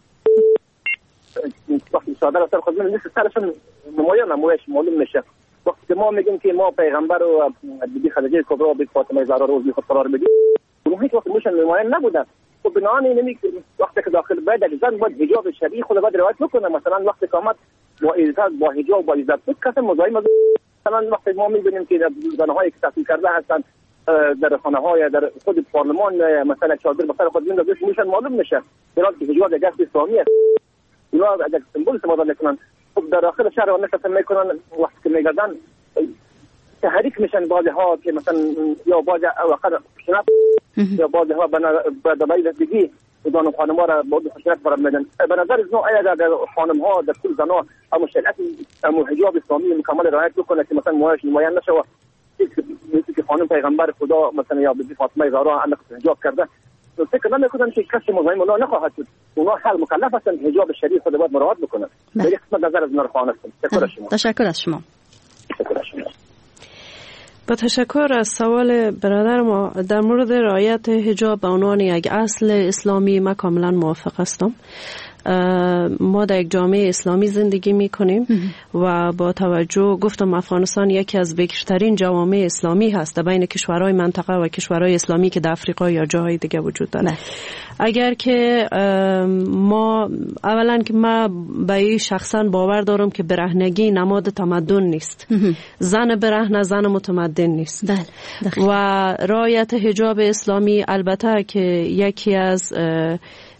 Speaker 8: وقتی صادر سر خود من نیست سرشون نمایان نمایش معلوم میشه. وقتی ما میگیم که ما پیغمبر و بیبی خدیجه کبرا و بیبی فاطمه زهرا رو خود قرار بدیم، اونها که وقتی موشن نمایان نبودن. خب بنابراین نمی وقتی که داخل باید زن باید حجاب شرعی خود باید روایت بکنه. مثلا وقتی که آمد با عزت با حجاب با عزت بود کسی مزاحم از مثلا وقتی ما میبینیم که زنهای که تحصیل کرده هستن در خانه‌های در خود پارلمان مثلا چادر بسر خود میندازه میشن معلوم میشه برای که حجاب یک اسلامی است. اینا اگر سمبل استفاده میکنن خب در داخل شهر و نشسته میکنن وقتی که میگردن تحریک میشن بعضی ها که مثلا یا بعضی وقت خشونت یا بعضی ها به دلیل رسیدگی دانو خانم ها را با خشونت برام میدن. به نظر از نوع اگر در خانم ها در کل زنا اما شریعت اما حجاب اسلامی مکمل رعایت بکنه که مثلا موهاش نمایان نشه و مثل که خانم پیغمبر خدا مثلا یا بیبی فاطمه زهرا اندک حجاب کرده، فکر نمیکنم که کسی مزاحم اونا نخواهد شد. اونا هر مکلف هستند حجاب شریع خود باید مراعات بکنن. در یک قسمت نظر از نرخوان هستم. تشکر از شما.
Speaker 5: تشکر از شما.
Speaker 8: تشکر از شما.
Speaker 6: با تشکر از سوال برادر ما در مورد رعایت حجاب به عنوان یک اصل اسلامی ما کاملا موافق هستم. ما در یک جامعه اسلامی زندگی می کنیم و با توجه گفتم افغانستان یکی از بکرترین جوامع اسلامی هست بین کشورهای منطقه و کشورهای اسلامی که در افریقا یا جاهای دیگه وجود داره. نه. اگر که ما اولا که ما به این شخصا باور دارم که برهنگی نماد تمدن نیست. زن برهنه زن متمدن نیست.
Speaker 5: بله.
Speaker 6: و رعایت حجاب اسلامی البته که یکی از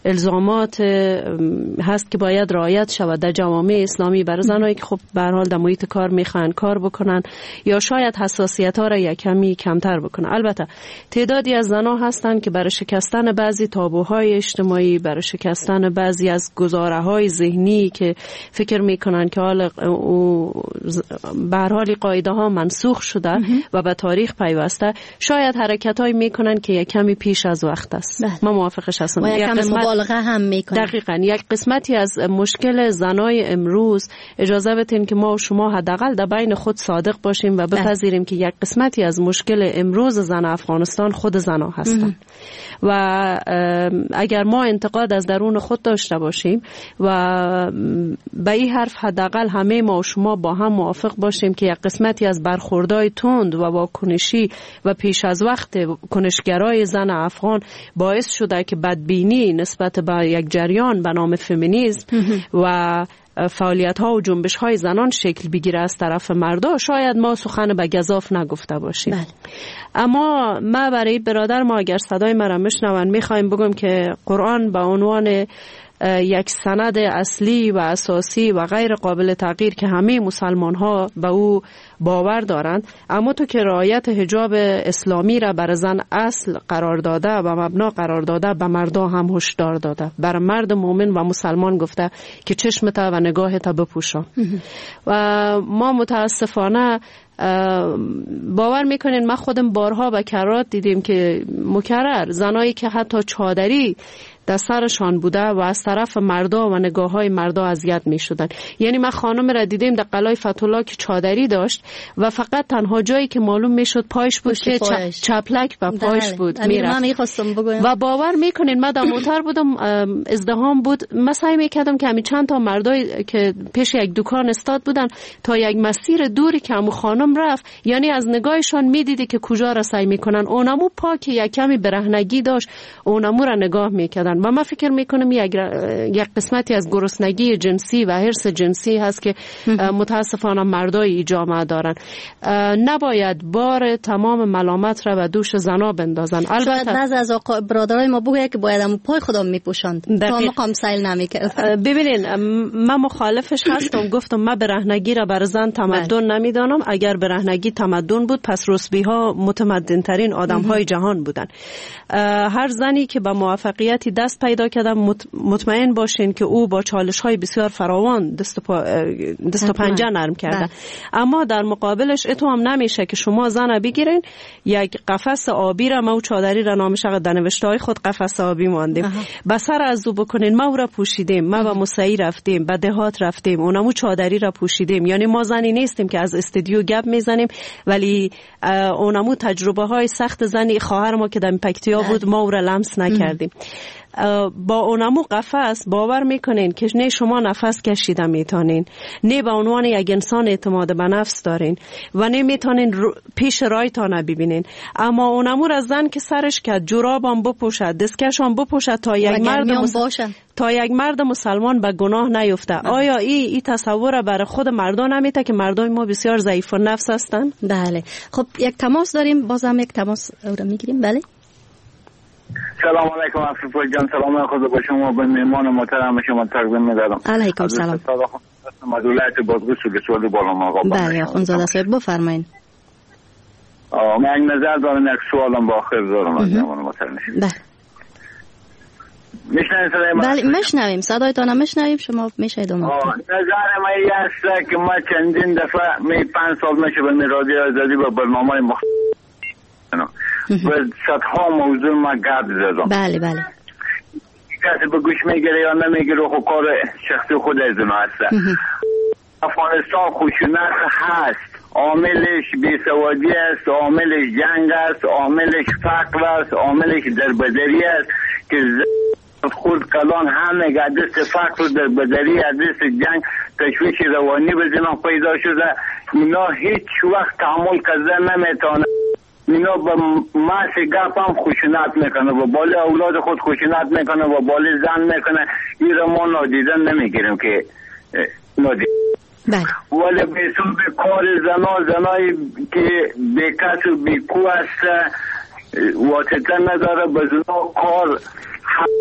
Speaker 6: الزامات هست که باید رعایت شود در جوامع اسلامی برای زنایی که خب به هر حال در محیط کار میخوان کار بکنن یا شاید حساسیت ها را یک کمی کمتر بکنن. البته تعدادی از زنها هستند که برای شکستن بعضی تابوهای اجتماعی، برای شکستن بعضی از گزاره های ذهنی که فکر میکنن که حال به هر حال قاعده ها منسوخ شده و به تاریخ پیوسته، شاید حرکت های میکنن که یک کمی پیش از وقت است. من موافقش هستم.
Speaker 5: و یک کمی مبالغه هم میکنن.
Speaker 6: دقیقاً یک قسمتی از مشکل زنای امروز، اجازه بدین که ما و شما حداقل در بین خود صادق باشیم و بپذیریم که یک قسمتی از مشکل امروز زن افغانستان خود زنها هستند. و اگر ما انتقاد از درون خود داشته باشیم و به این حرف حداقل همه ما و شما با هم موافق باشیم که یک قسمتی از برخوردهای تند و واکنشی و پیش از وقت کنشگرای زن افغان باعث شده که بدبینی نسبت به یک جریان به نام فمینیسم و فعالیت ها و جنبش های زنان شکل بگیره از طرف مردا، شاید ما سخن به گزاف نگفته باشیم. بله. اما ما برای برادر ما اگر صدای مرا میشنون میخوایم بگم که قرآن به عنوان یک سند اصلی و اساسی و غیر قابل تغییر که همه مسلمان ها به او باور دارند، اما تو که رعایت حجاب اسلامی را بر زن اصل قرار داده و مبنا قرار داده، به مردا هم هشدار داده. بر مرد مؤمن و مسلمان گفته که چشمت و نگاهت بپوشان. و ما متاسفانه باور میکنین، ما خودم بارها به کرات دیدیم که مکرر زنایی که حتی چادری در سرشان بوده و از طرف مردا و نگاه های مردا اذیت می شدن. یعنی من خانم را دیدیم در قلعه فتح‌الله که چادری داشت و فقط تنها جایی که معلوم می شد پایش بود که پایش. چپلک به پایش بود میرفت. و باور میکنین من در موتر بودم، ازدحام بود، من سعی میکردم که همین چند تا مردای که پیش یک دکان استاد بودن تا یک مسیر دوری که همون خانم رفت، یعنی از نگاهشان میدیدی که کجا را سعی میکنن. اونمو پا که یک کمی برهنگی داشت اونمو را نگاه میکردن. و من فکر میکنم یک, یک قسمتی از گرسنگی جنسی و حرص جنسی هست که متاسفانه مردای ای جامعه دارن. نباید بار تمام ملامت را به دوش زنا بندازن.
Speaker 5: البته بعضی از برادرای ما بگه که باید هم پای خودم میپوشاند تا مقام سیل نمیکرد.
Speaker 6: ببینین من مخالفش هستم. گفتم من برهنگی را بر زن تمدن نمیدانم. اگر برهنگی تمدن بود پس رسبی ها متمدن ترین آدم های جهان بودن. هر زنی که با موفقیتی دست پیدا کرده مطمئن باشین که او با چالش های بسیار فراوان دست, پا دست و پنجه نرم کرده. اما در مقابلش اتو هم نمیشه که شما زن بگیرین یک قفس آبی را، ما چادری را نامش در نوشته های خود قفس آبی ماندیم، بسر از او بکنین ما او را پوشیدیم، ما با مسایی رفتیم، به دهات رفتیم، اونمو چادری را پوشیدیم. یعنی ما زنی نیستیم که از استودیو گپ میزنیم ولی اونمو تجربه های سخت زنی خواهر ما که در پکتیا بود ما او را لمس نکردیم. با اونمو قفس باور میکنین که نه شما نفس کشیده میتونین، نه به عنوان یک انسان اعتماد به نفس دارین و نه میتونین پیش رایتان ببینین. اما اونمو را زن که سرش کرد جورابم بپوشد، دستکشم بپوشد تا یک مرد مس... تا یک مرد مسلمان به گناه نیفته. آیا این ای تصور برای خود مردان نمیته که مردان ما بسیار ضعیف النفس هستن؟
Speaker 5: بله. خب یک تماس داریم، بازم یک تماس رو میگیریم. بله.
Speaker 9: سلام علیکم عفیف جان، سلام خدا با شما، به مهمان محترم شما تقدیم می‌دارم.
Speaker 5: علیکم سلام.
Speaker 9: مدولت بازگوش که سوال بالا ما.
Speaker 5: بله اخوانزاده صاحب بفرمایید.
Speaker 9: من یک نظر دارم، یک سوالم با آخر دارم از مهمان محترم.
Speaker 5: بله.
Speaker 9: میشنوید صدای من؟
Speaker 5: بله میشنویم، صدایتان میشنویم، شما میشه ادامه بدید.
Speaker 9: نظر من این است که ما چندین دفعه می پنج سال میشه به رادیو آزادی با برنامه‌های مختلف و صدها موضوع ما گپ زدم.
Speaker 5: بله بله.
Speaker 9: کسی به گوش میگیره یا نمیگیره خب کار شخصی خود از اون هست. افغانستان خشونت هست، عاملش بیسوادی است، عاملش جنگ است، عاملش فقر است، عاملش دربدری است که خود کلان همه دست فقر و دربدری از دست جنگ تشویش روانی به زمان پیدا شده. اینا هیچ وقت تحمل کردن نمیتونه. اینا با ماسی گپ هم خشونت میکنه، با بالی اولاد خود خشونت میکنه، با بالی زن میکنه. این را ما نادیدن نمیگیریم که نادیدن. ولی بیسون به کار زنا زنایی که بیکس و بیکو است واسطه نداره به زنا کار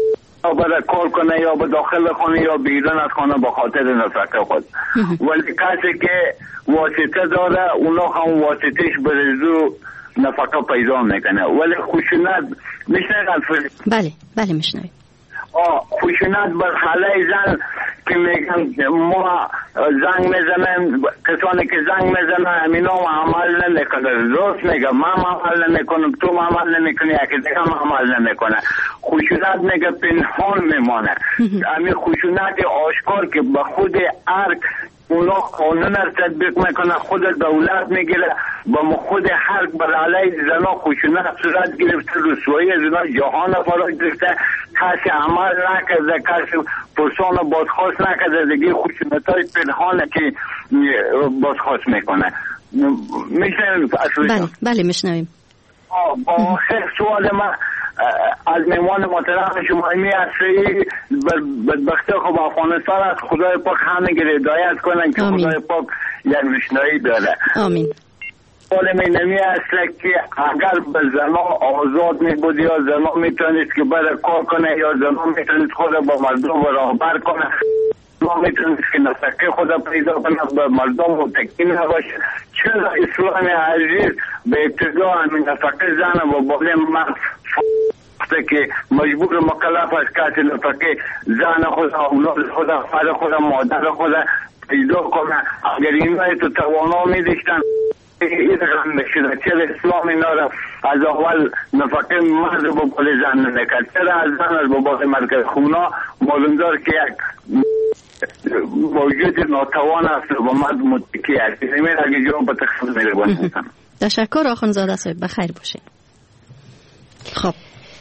Speaker 9: یا برای کار کنه یا به داخل خانه یا بیرون از خانه به خاطر نفقه خود. ولی کسی که واسطه داره اونا هم واسطهش برزو نفقه پیدا میکنه. ولی خشونت میشنید؟
Speaker 5: بله بله میشنید.
Speaker 9: آه خشونت بر حاله زن که میگن ما زنگ میزنن، کسانی که زنگ میزنن امینا عمل نمیکنه. درست میگه من عمل نمیکنم، تو عمل نمیکنی، یکی دیگه عمل نمیکنه. خشونت میگه پنهان میمانه. همین خشونت آشکار که به خود هر اونا قانون را تطبیق میکنه، خود دولت میگیره با خود هر بر علیه زنا خشونت صورت گرفته، رسوایی زنا جهان فرا گرفته، کسی عمل نکرده، کسی پرسان بازخواست نکرده، دیگه خشونت های پنهانه که بازخواست میکنه. میشنویم؟
Speaker 5: بله بله میشنویم.
Speaker 9: با خیلی سوال من از میوان محترم شما می هستی بدبختی خب افغانستان از خدای پاک همه هدایت کنن که خدای پاک یک روشنایی داره.
Speaker 5: آمین.
Speaker 9: سوال می نمی هست که اگر به زنا آزاد می بود یا زنا می تونید که برای کار کنه یا زنا می تونید خود با مردم راهبر کنه، زنا می تونید که نفقه خود پیدا کنه، به مردم متکی نباشه، چرا اسلام عزیز به ابتدا همین نفقه زن و بالی مرد که مجبور مکلف است که نفقه زن خود، اولاد خود، فرد خود، مادر خود پیدا کنه. اگر این های تو توانا می داشتن این رقم میشده، چرا اسلام اینا را از اول نفقه مرد با بالی زن نکرد؟ چرا از زن از با بالی مرد خونا معلوم دار که یک موجود ناتوان است و مرد متکی است. این اگه جواب به تخصیل میره باشم.
Speaker 5: تشکر آخوندزاده صاحب، بخیر باشید. خب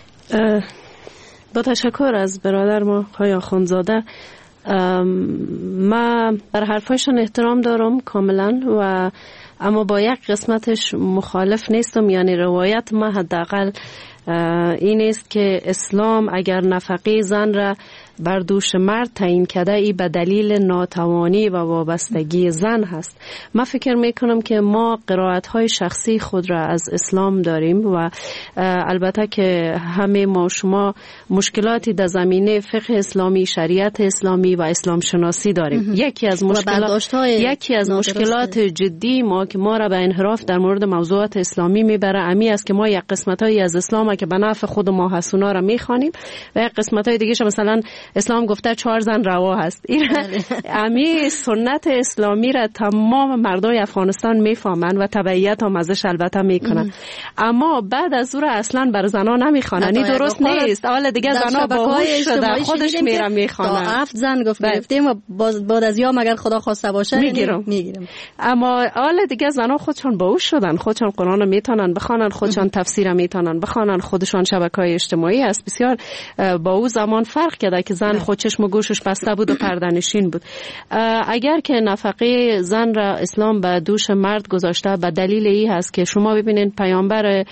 Speaker 6: با تشکر از برادر ما های آخوندزاده. ما بر حرفایشان احترام دارم کاملا، و اما با یک قسمتش مخالف نیستم. یعنی روایت ما حداقل این است که اسلام اگر نفقه زن را بر دوش مرد تعیین کرده، ای به دلیل ناتوانی و وابستگی زن هست. من فکر میکنم که ما قرائت های شخصی خود را از اسلام داریم و البته که همه ما شما مشکلاتی در زمینه فقه اسلامی، شریعت اسلامی و اسلام شناسی داریم. یکی از مشکلات یکی از مشکلات جدی ما که ما را به انحراف در مورد موضوعات اسلامی میبره امی است که ما یک قسمتایی از اسلام که به نفع خود ما هست اونا را میخوانیم و یک قسمتای دیگه مثلا اسلام گفته چهار زن روا هست. این امی سنت اسلامی را تمام مردای افغانستان میفهمن و تبعیت هم ازش البته میکنن، اما بعد از اون اصلا بر زنا نمیخوانن. این درست نیست. اول دیگه زنا باهوش شده خودش میرم میخوانن.
Speaker 5: هفت زن گفت گرفتیم و بعد از یام اگر خدا خواسته باشه میگیرم میگیرم.
Speaker 6: اما اول دیگه زنا خودشون باهوش شدن، خودشون قرآن میتونن بخوانن، خودشون تفسیر میتونن بخوانن، خودشون شبکه‌های اجتماعی است. بسیار با او زمان فرق کرده که زن خود چشم و گوشش بسته بود و پرده‌نشین بود. اگر که نفقه زن را اسلام به دوش مرد گذاشته به دلیل این هست که شما ببینین پیامبر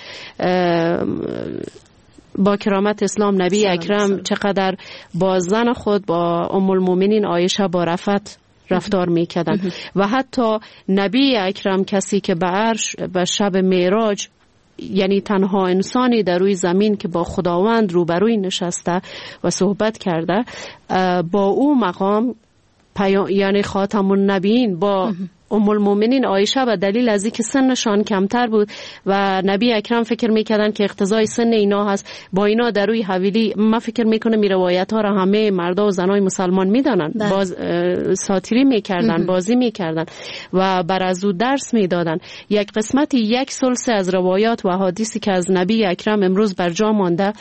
Speaker 6: با کرامت اسلام نبی اکرم چقدر با زن خود با ام المؤمنین عایشه با رفت رفتار میکردن و حتی نبی اکرم کسی که به عرش به شب معراج، یعنی تنها انسانی در روی زمین که با خداوند روبروی نشسته و صحبت کرده، با او مقام یعنی خاتم النبیین با ام المؤمنین عایشه به دلیل از اینکه سنشان کمتر بود و نبی اکرم فکر میکردن که اقتضای سن اینا هست، با اینا در روی حویلی. من فکر میکنم این روایت ها را همه مردا و زنای مسلمان میدانن، باز ساتیری میکردن، بازی میکردن و بر از او درس میدادن. یک قسمتی یک ثلث از روایات و احادیثی که از نبی اکرم امروز بر جا مانده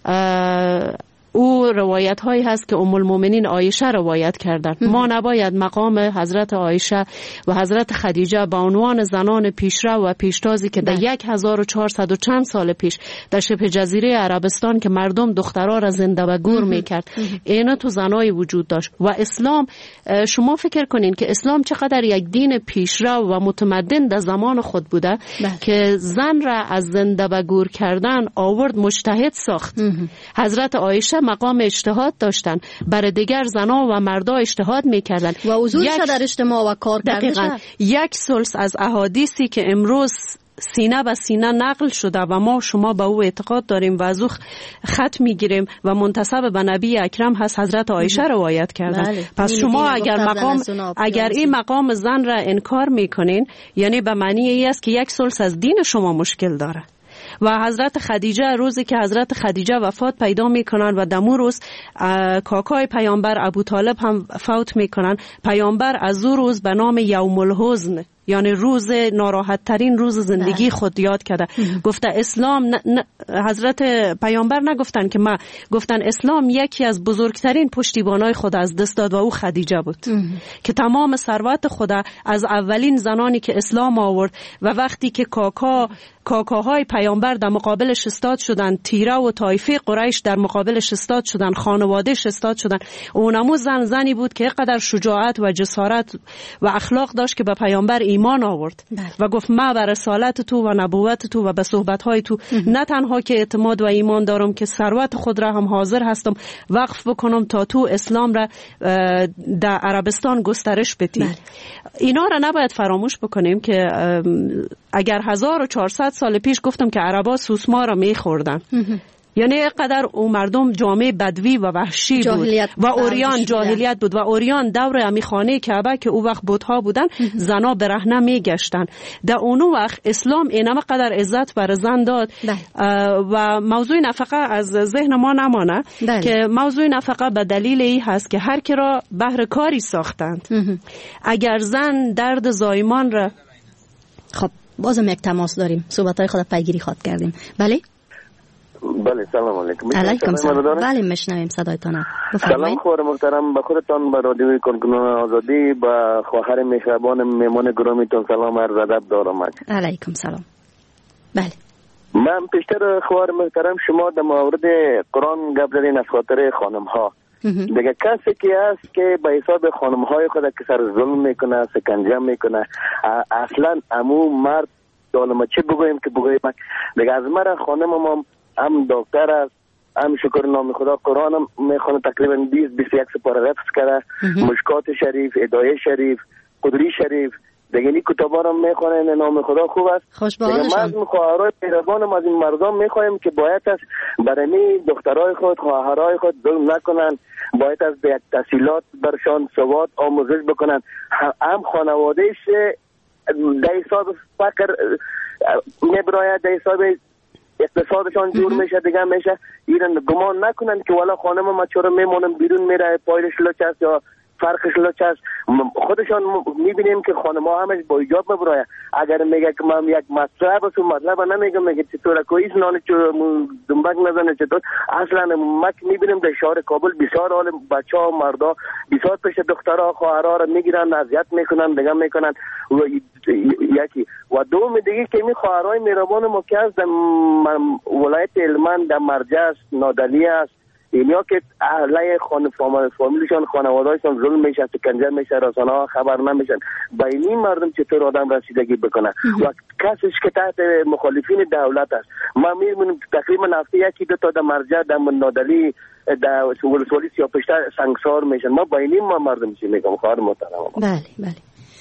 Speaker 6: او روایت هایی هست که ام المؤمنین عایشه روایت کردن. ما نباید مقام حضرت عایشه و حضرت خدیجه به عنوان زنان پیشرو و پیشتازی که در یک هزار و چهارصد و چند سال پیش در شبه جزیره عربستان که مردم دخترها را زنده و گور میکرد، اینا تو زنای وجود داشت. و اسلام، شما فکر کنین که اسلام چقدر یک دین پیشرو و متمدن در زمان خود بوده بله. که زن را از زنده و گور کردن آورد مجتهد ساخت. حضرت عایشه مقام اجتهاد داشتن، برای دیگر زنا و مردا اجتهاد میکردن
Speaker 5: و حضور در اجتماع و کار کردن.
Speaker 6: یک ثلث از احادیثی که امروز سینه به سینه نقل شده و ما شما به او اعتقاد داریم و از او خط میگیریم و منتسب به نبی اکرم هست. حضرت عایشه روایت کردن. بله. پس شما اگر مقام اگر این مقام زن را انکار میکنین یعنی به معنی ای است که یک ثلث از دین شما مشکل داره. و حضرت خدیجه روزی که حضرت خدیجه وفات پیدا میکنن و دمو روز کاکای پیامبر ابو طالب هم فوت میکنن، پیامبر از او روز به نام یوم الحزن یعنی روز ناراحت ترین روز زندگی خود یاد کرده. گفته اسلام ن... ن... حضرت پیامبر نگفتن که ما گفتن اسلام یکی از بزرگترین پشتیبانای خود از دست داد و او خدیجه بود که تمام ثروت خود از اولین زنانی که اسلام آورد و وقتی که کاکا کاکاهای پیامبر در مقابلش استاد شدن، تیره و طایفه قریش در مقابلش استاد شدن، خانوادهش استاد شدن، اونمو زن زنی بود که قدر شجاعت و جسارت و اخلاق داشت که به پیامبر ایمان آورد بله. و گفت ما بر رسالت تو و نبوت تو و به صحبت‌های تو نه تنها که اعتماد و ایمان دارم که ثروت خود را هم حاضر هستم وقف بکنم تا تو اسلام را در عربستان گسترش بدی. بله. اینا را نباید فراموش بکنیم که اگر هزار و چهارصد سال پیش گفتم که عربا سوسمار را می‌خوردن یعنی قدر او مردم جامعه بدوی و وحشی جاهلیت بود و اوریان جاهلیت بود و اوریان دور امی خانه کعبه که او وقت بت‌ها بودن زنا برهنه میگشتن. در اون وقت اسلام اینم قدر عزت بر زن داد و موضوع نفقه از ذهن ما نمانه بله. که موضوع نفقه به دلیل ای هست که هر کی را بهر کاری ساختند. اگر زن درد زایمان را
Speaker 5: خب بازم یک تماس داریم، صحبت‌های خود پیگیری خواد کردیم. بله
Speaker 4: بله سلام علیکم.
Speaker 5: علیکم سلام. بله میشنویم صدایتان.
Speaker 4: سلام خور محترم، به خودتان، به رادیوی کنکنان آزادی، به خواهر مهربان مهمان گرامیتان سلام عرض ادب دارم.
Speaker 5: علیکم سلام. بله
Speaker 4: من پیشتر خواهر محترم شما در مورد قرآن گپ زدین از خاطر خانم ها. دیگه کسی که هست که به حساب خانم های خود که سر ظلم میکنه، سکنجه میکنه، اصلا امو مرد دالما چه بگویم که بگویم دیگه از مرا خانم ما هم دکتر است، هم شکر نام خدا قرآن هم میخونه، تقریبا بیست بیست و یک سپاره حفظ کرده، مشکات شریف، ادایه شریف، قدری شریف، دیگه این کتابا رو میخونه، نام خدا خوب است.
Speaker 5: خوش به حالشان.
Speaker 4: ما از خواهرای پیروانم از این مردم میخوایم که باید از برای دخترای خود، خواهرای خود ظلم نکنن، باید از یک تحصیلات برشان سواد آموزش بکنن، هم خانوادهش در حساب فقر نبراید، در حساب اقتصادشان جور میشه دیگه میشه، ایران گمان نکنن که والا خانم ما چرا میمونم بیرون میره پایلش لچ است یا فرقش لچ است. خودشان میبینیم که خانم ها همش با ایجاب مبرایه. اگر میگه که من یک مطلب است و مطلب نمیگم میگه چطور کویز نان دنبک نزنه چطور، اصلا مک میبینیم در شهر کابل بسیار حال بچه ها مردا بسیار پیش دخترها خواهرها رو میگیرن، اذیت میکنن دیگه میکنن. و یکی و دوم دیگه که می خواهرای میرابان ما که از ولایت هلمند در مرجع است، نادلی است، اینا که اهل خانه فامیلشان خانواده‌شان ظلم میشه، سکنجه میشه، رسانه ها خبر نمیشن، با این مردم چطور آدم رسیدگی بکنه؟ و کسیش که تحت مخالفین دولت است. ما میبینیم تقریبا هفته یکی دو تا در مرجع در نادلی در ولسوالی سیاپشتر سنگسار میشن. ما با این ما مردم چی میگم خواهر محترم.
Speaker 5: بله بله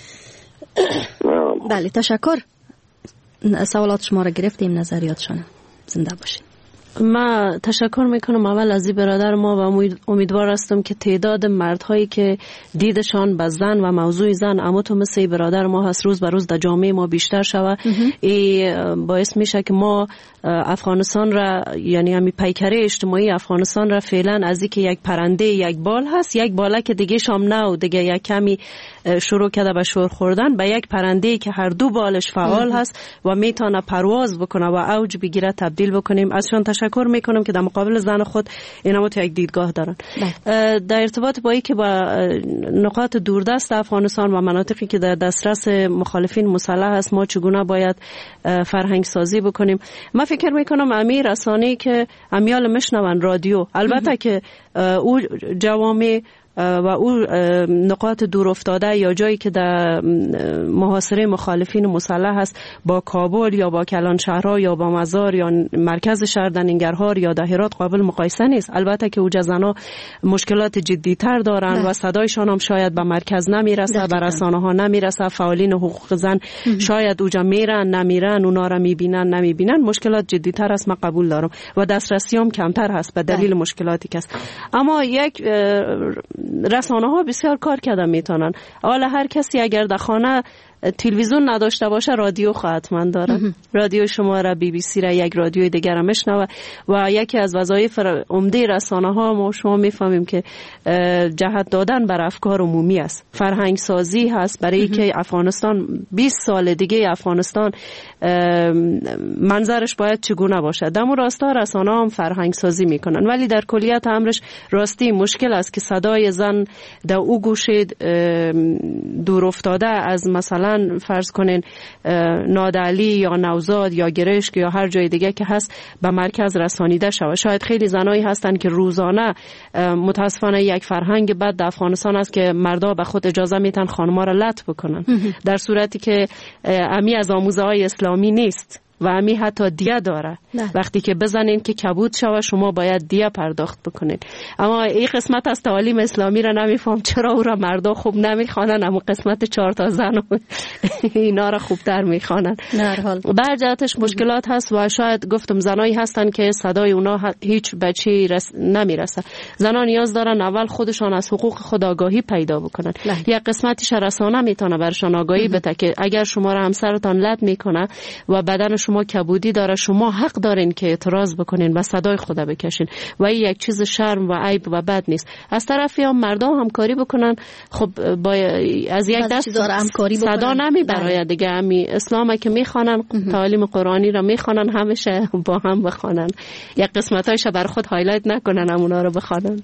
Speaker 5: بله تشکر. سوالات شما را گرفتیم، نظریاتشان زنده باشید.
Speaker 6: ما تشکر میکنم اول از این برادر ما و امیدوار هستم که تعداد مردهایی که دیدشان به زن و موضوع زن اما تو مثل برادر ما هست روز به روز در جامعه ما بیشتر شود. این باعث میشه که ما افغانستان را، یعنی همی پیکره اجتماعی افغانستان را فعلا از اینکه یک پرنده یک بال هست، یک باله که دیگه شام نه و دیگه یک کمی شروع کرده به شور خوردن، به یک پرنده که هر دو بالش فعال هست و میتونه پرواز بکنه و اوج بگیره تبدیل بکنیم. ازشان تشکر میکنم که در مقابل زن خود اینا تو یک دیدگاه دارن. در ارتباط با اینکه با نقاط دوردست افغانستان و مناطقی که در دسترس مخالفین مسلح است ما چگونه باید فرهنگ سازی بکنیم، من فکر میکنم امیر رسانه‌ای که امیال مشنون رادیو، البته که او جوامع و او نقاط دور افتاده یا جایی که در محاصره مخالفین مسلح است با کابل یا با کلانشهرها یا با مزار یا مرکز شهر در ننگرهار یا در هرات قابل مقایسه نیست. البته که اوجا زنا مشکلات جدی تر دارن ده. و صدایشان هم شاید به مرکز نمیرسه، به رسانه ها نمیرسه. فعالین حقوق زن شاید اوجا میرن نمیرن، اونا را میبینن نمیبینن. مشکلات جدی تر است، من قبول دارم و دسترسی هم کمتر هست به دلیل مشکلاتی که است. اما یک رسانه ها بسیار کار کرده میتونن. حالا هر کسی اگر در خانه تلویزیون نداشته باشه رادیو حتما داره. رادیو شما را بی بی سی را یک رادیوی دیگر را میشنوه و یکی از وظایف عمده رسانه ها ما شما میفهمیم که جهت دادن بر افکار عمومی است، فرهنگ سازی هست برای که افغانستان بیست سال دیگه افغانستان منظرش باید چگونه باشه. در اون راستا رسانه هم فرهنگ سازی میکنن، ولی در کلیت امرش راستی مشکل است که صدای زن در او گوشه دور افتاده از مثلا فرض کنین نادعلی یا نوزاد یا گرشک یا هر جای دیگه که هست به مرکز رسانیده شود. شاید خیلی زنایی هستن که روزانه متاسفانه یک فرهنگ بد در افغانستان است که مردا به خود اجازه میتن خانم‌ها را لط بکنن در صورتی که امی از آموزه های اسلامی نیست و امی حتی دیه داره. نه. وقتی که بزنین که کبود شوه شما باید دیه پرداخت بکنین. اما این قسمت از تعالیم اسلامی را نمیفهم چرا او را مردا خوب نمیخوانن، اما قسمت چهار تا زن و اینا را خوبتر میخوانن. در جهتش مشکلات هست و شاید گفتم زنایی هستن که صدای اونا هیچ بچی رس... نمیرسه. زنان نیاز دارن اول خودشان از حقوق خود آگاهی پیدا بکنن. یک قسمتیش رسانه میتونه برشان آگاهی بده که اگر شما را همسرتان لط میکنه و بدن شما کبودی داره شما حق دارین که اعتراض بکنین و صدای خود بکشین و این یک چیز شرم و عیب و بد نیست. از طرفی هم مردم همکاری بکنن. خب با از یک دست صدا نمیبره دیگه. همی اسلام که میخوانن تعالیم قرآنی را میخوانن همیشه با هم بخوانن، یک قسمتایش بر خود هایلایت نکنن همونا رو بخوانن.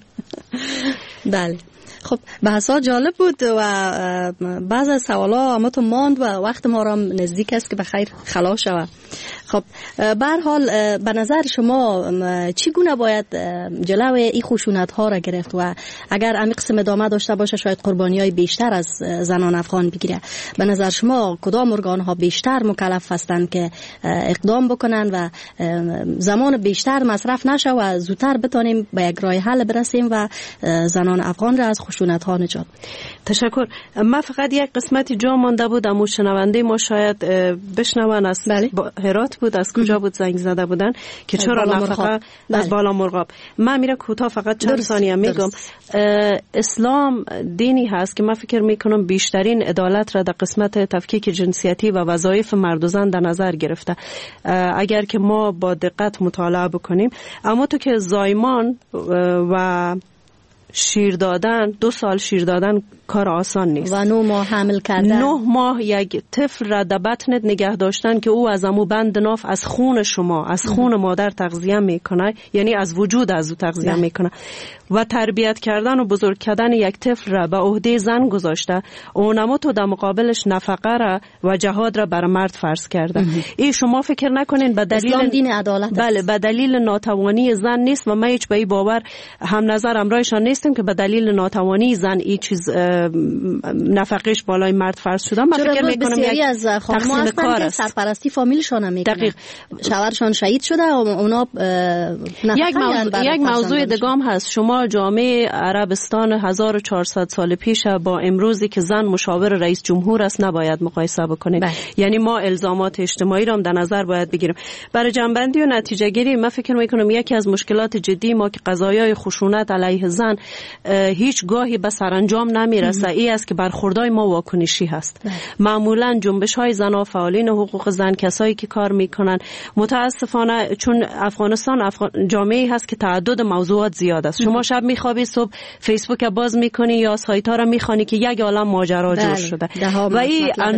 Speaker 5: بله خب بحثا جالب بود و بعض از سوالا اما تو ماند و وقت ما را نزدیک است که بخیر خلاص شود. خب به هر حال به نظر شما چگونه باید جلوی این خشونت ها را گرفت و اگر همین قسم ادامه داشته باشه شاید قربانی های بیشتر از زنان افغان بگیره؟ به نظر شما کدام ارگان ها بیشتر مکلف هستند که اقدام بکنن و زمان بیشتر مصرف نشه و زودتر بتونیم به یک راه حل برسیم و زنان افغان را از خشونت ها نجات؟
Speaker 6: تشکر. من فقط یک قسمتی جا مانده بود اما شنونده ما شاید بشنون از بله. هرات بود، از کجا بود زنگ زده بودن که چرا نفقه از بالا مرغاب. من میره کوتاه فقط چند ثانیه میگم. اسلام دینی هست که من فکر میکنم بیشترین عدالت را در قسمت تفکیک جنسیتی و وظایف مرد و زن در نظر گرفته اگر که ما با دقت مطالعه بکنیم. اما تو که زایمان و شیر دادن، دو سال شیر دادن کار آسان نیست
Speaker 5: و نه ماه حمل کردن،
Speaker 6: نه ماه یک طفل را در بطنت نگه داشتن که او از امو بند ناف از خون شما از خون مادر تغذیه میکنه، یعنی از وجود از او تغذیه میکنه و تربیت کردن و بزرگ کردن یک طفل را به عهده زن گذاشته. اونما تو در مقابلش نفقه را و جهاد را بر مرد فرض کرده. این شما فکر نکنین به دلیل
Speaker 5: اسلام دین عدالت
Speaker 6: بله به دلیل ناتوانی زن نیست و من هیچ به این باور هم نظر امرایشان نیستم که به دلیل ناتوانی زن این چیز نفقش بالای مرد فرض شده. من فکر میکنم یک
Speaker 5: از خانم‌ها هستن که سرپرستی فامیلشان هم میکنن. دقیق. شوهرشان شهید شده و اونا
Speaker 6: یک موضوع یک موضوع دگام هست. شما جامعه عربستان هزار و چهارصد سال پیش با امروزی که زن مشاور رئیس جمهور است نباید مقایسه بکنیم. بله. یعنی ما الزامات اجتماعی را هم در نظر باید بگیریم. برای جنبندی و نتیجه گیری من فکر میکنم یکی از مشکلات جدی ما که قضایای خشونت علیه زن هیچ گاهی به سرانجام نمیرسه این است که برخوردهای ما واکنشی هست. بله. معمولا جنبش های زن و فعالین حقوق زن کسایی که کار میکنن متاسفانه چون افغانستان افغان... جامعه هست که تعدد موضوعات زیاد است. شما شب میخوابی صبح فیسبوک باز میکنی یا سایت ها را میخوانی که یک عالم ماجرا جور شده و این ان...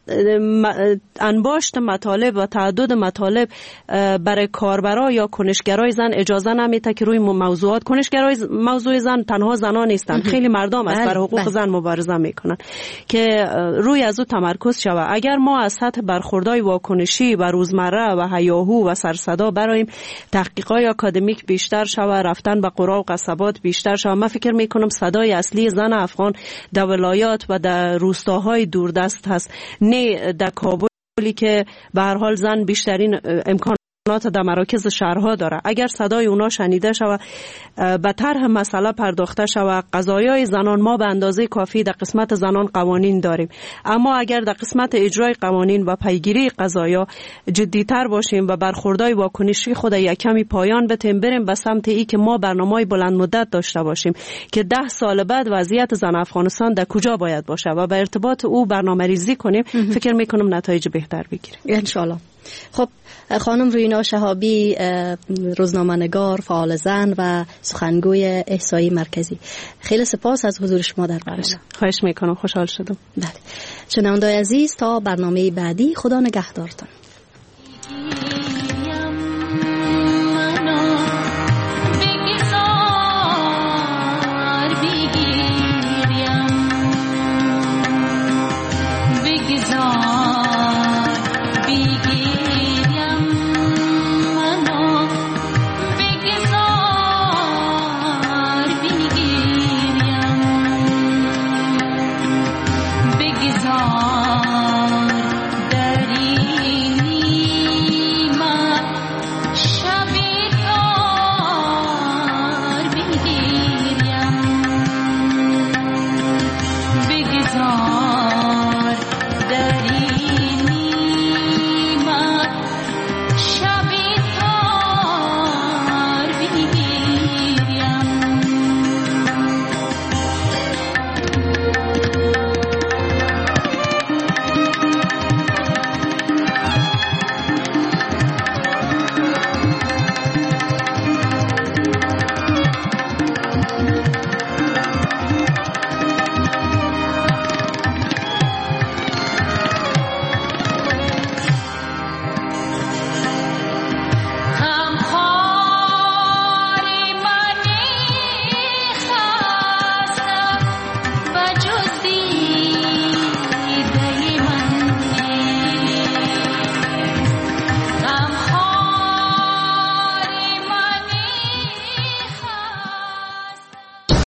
Speaker 6: انباشت مطالب و تعدد مطالب برای کاربرا یا کنشگرای زن اجازه نمیده که روی موضوعات، کنشگرای موضوع زن تنها زنان نیستن، خیلی مردم است برای حقوق بله. زن مبارزه میکنن که روی از او تمرکز شود. اگر ما از سطح برخوردهای واکنشی و روزمره و هیاهو و سرصدا برایم تحقیقات آکادمیک بیشتر شود، رفتن به قرا و قصبات بیشتر شود، من فکر میکنم صدای اصلی زن افغان در ولایات و در روستاهای دوردست هست، نه در کابلی که به هر حال زن بیشترین امکان در مراکز شهرها داره. اگر صدای اونا شنیده شود، به طرح مسئله پرداخته شود، قضایای زنان ما به اندازه کافی در قسمت زنان قوانین داریم، اما اگر در قسمت اجرای قوانین و پیگیری قضایا جدیتر باشیم و برخوردهای واکنشی خود یک کمی پایان بدیم، بریم به سمت ای که ما برنامه‌ای بلند مدت داشته باشیم که ده سال بعد وضعیت زن افغانستان در کجا باید باشه و به ارتباط او برنامه‌ریزی کنیم، فکر می‌کنم نتایج بهتر بگیریم ان شاء الله.
Speaker 5: خب خانم روینا شهابی، روزنامه‌نگار، فعال زن و سخنگوی احصایی مرکزی، خیلی سپاس از حضور شما در برنامه.
Speaker 6: خواهش میکنم، خوشحال شدم.
Speaker 5: بله شنوندگان عزیز، تا برنامه بعدی خدا نگهدارتان.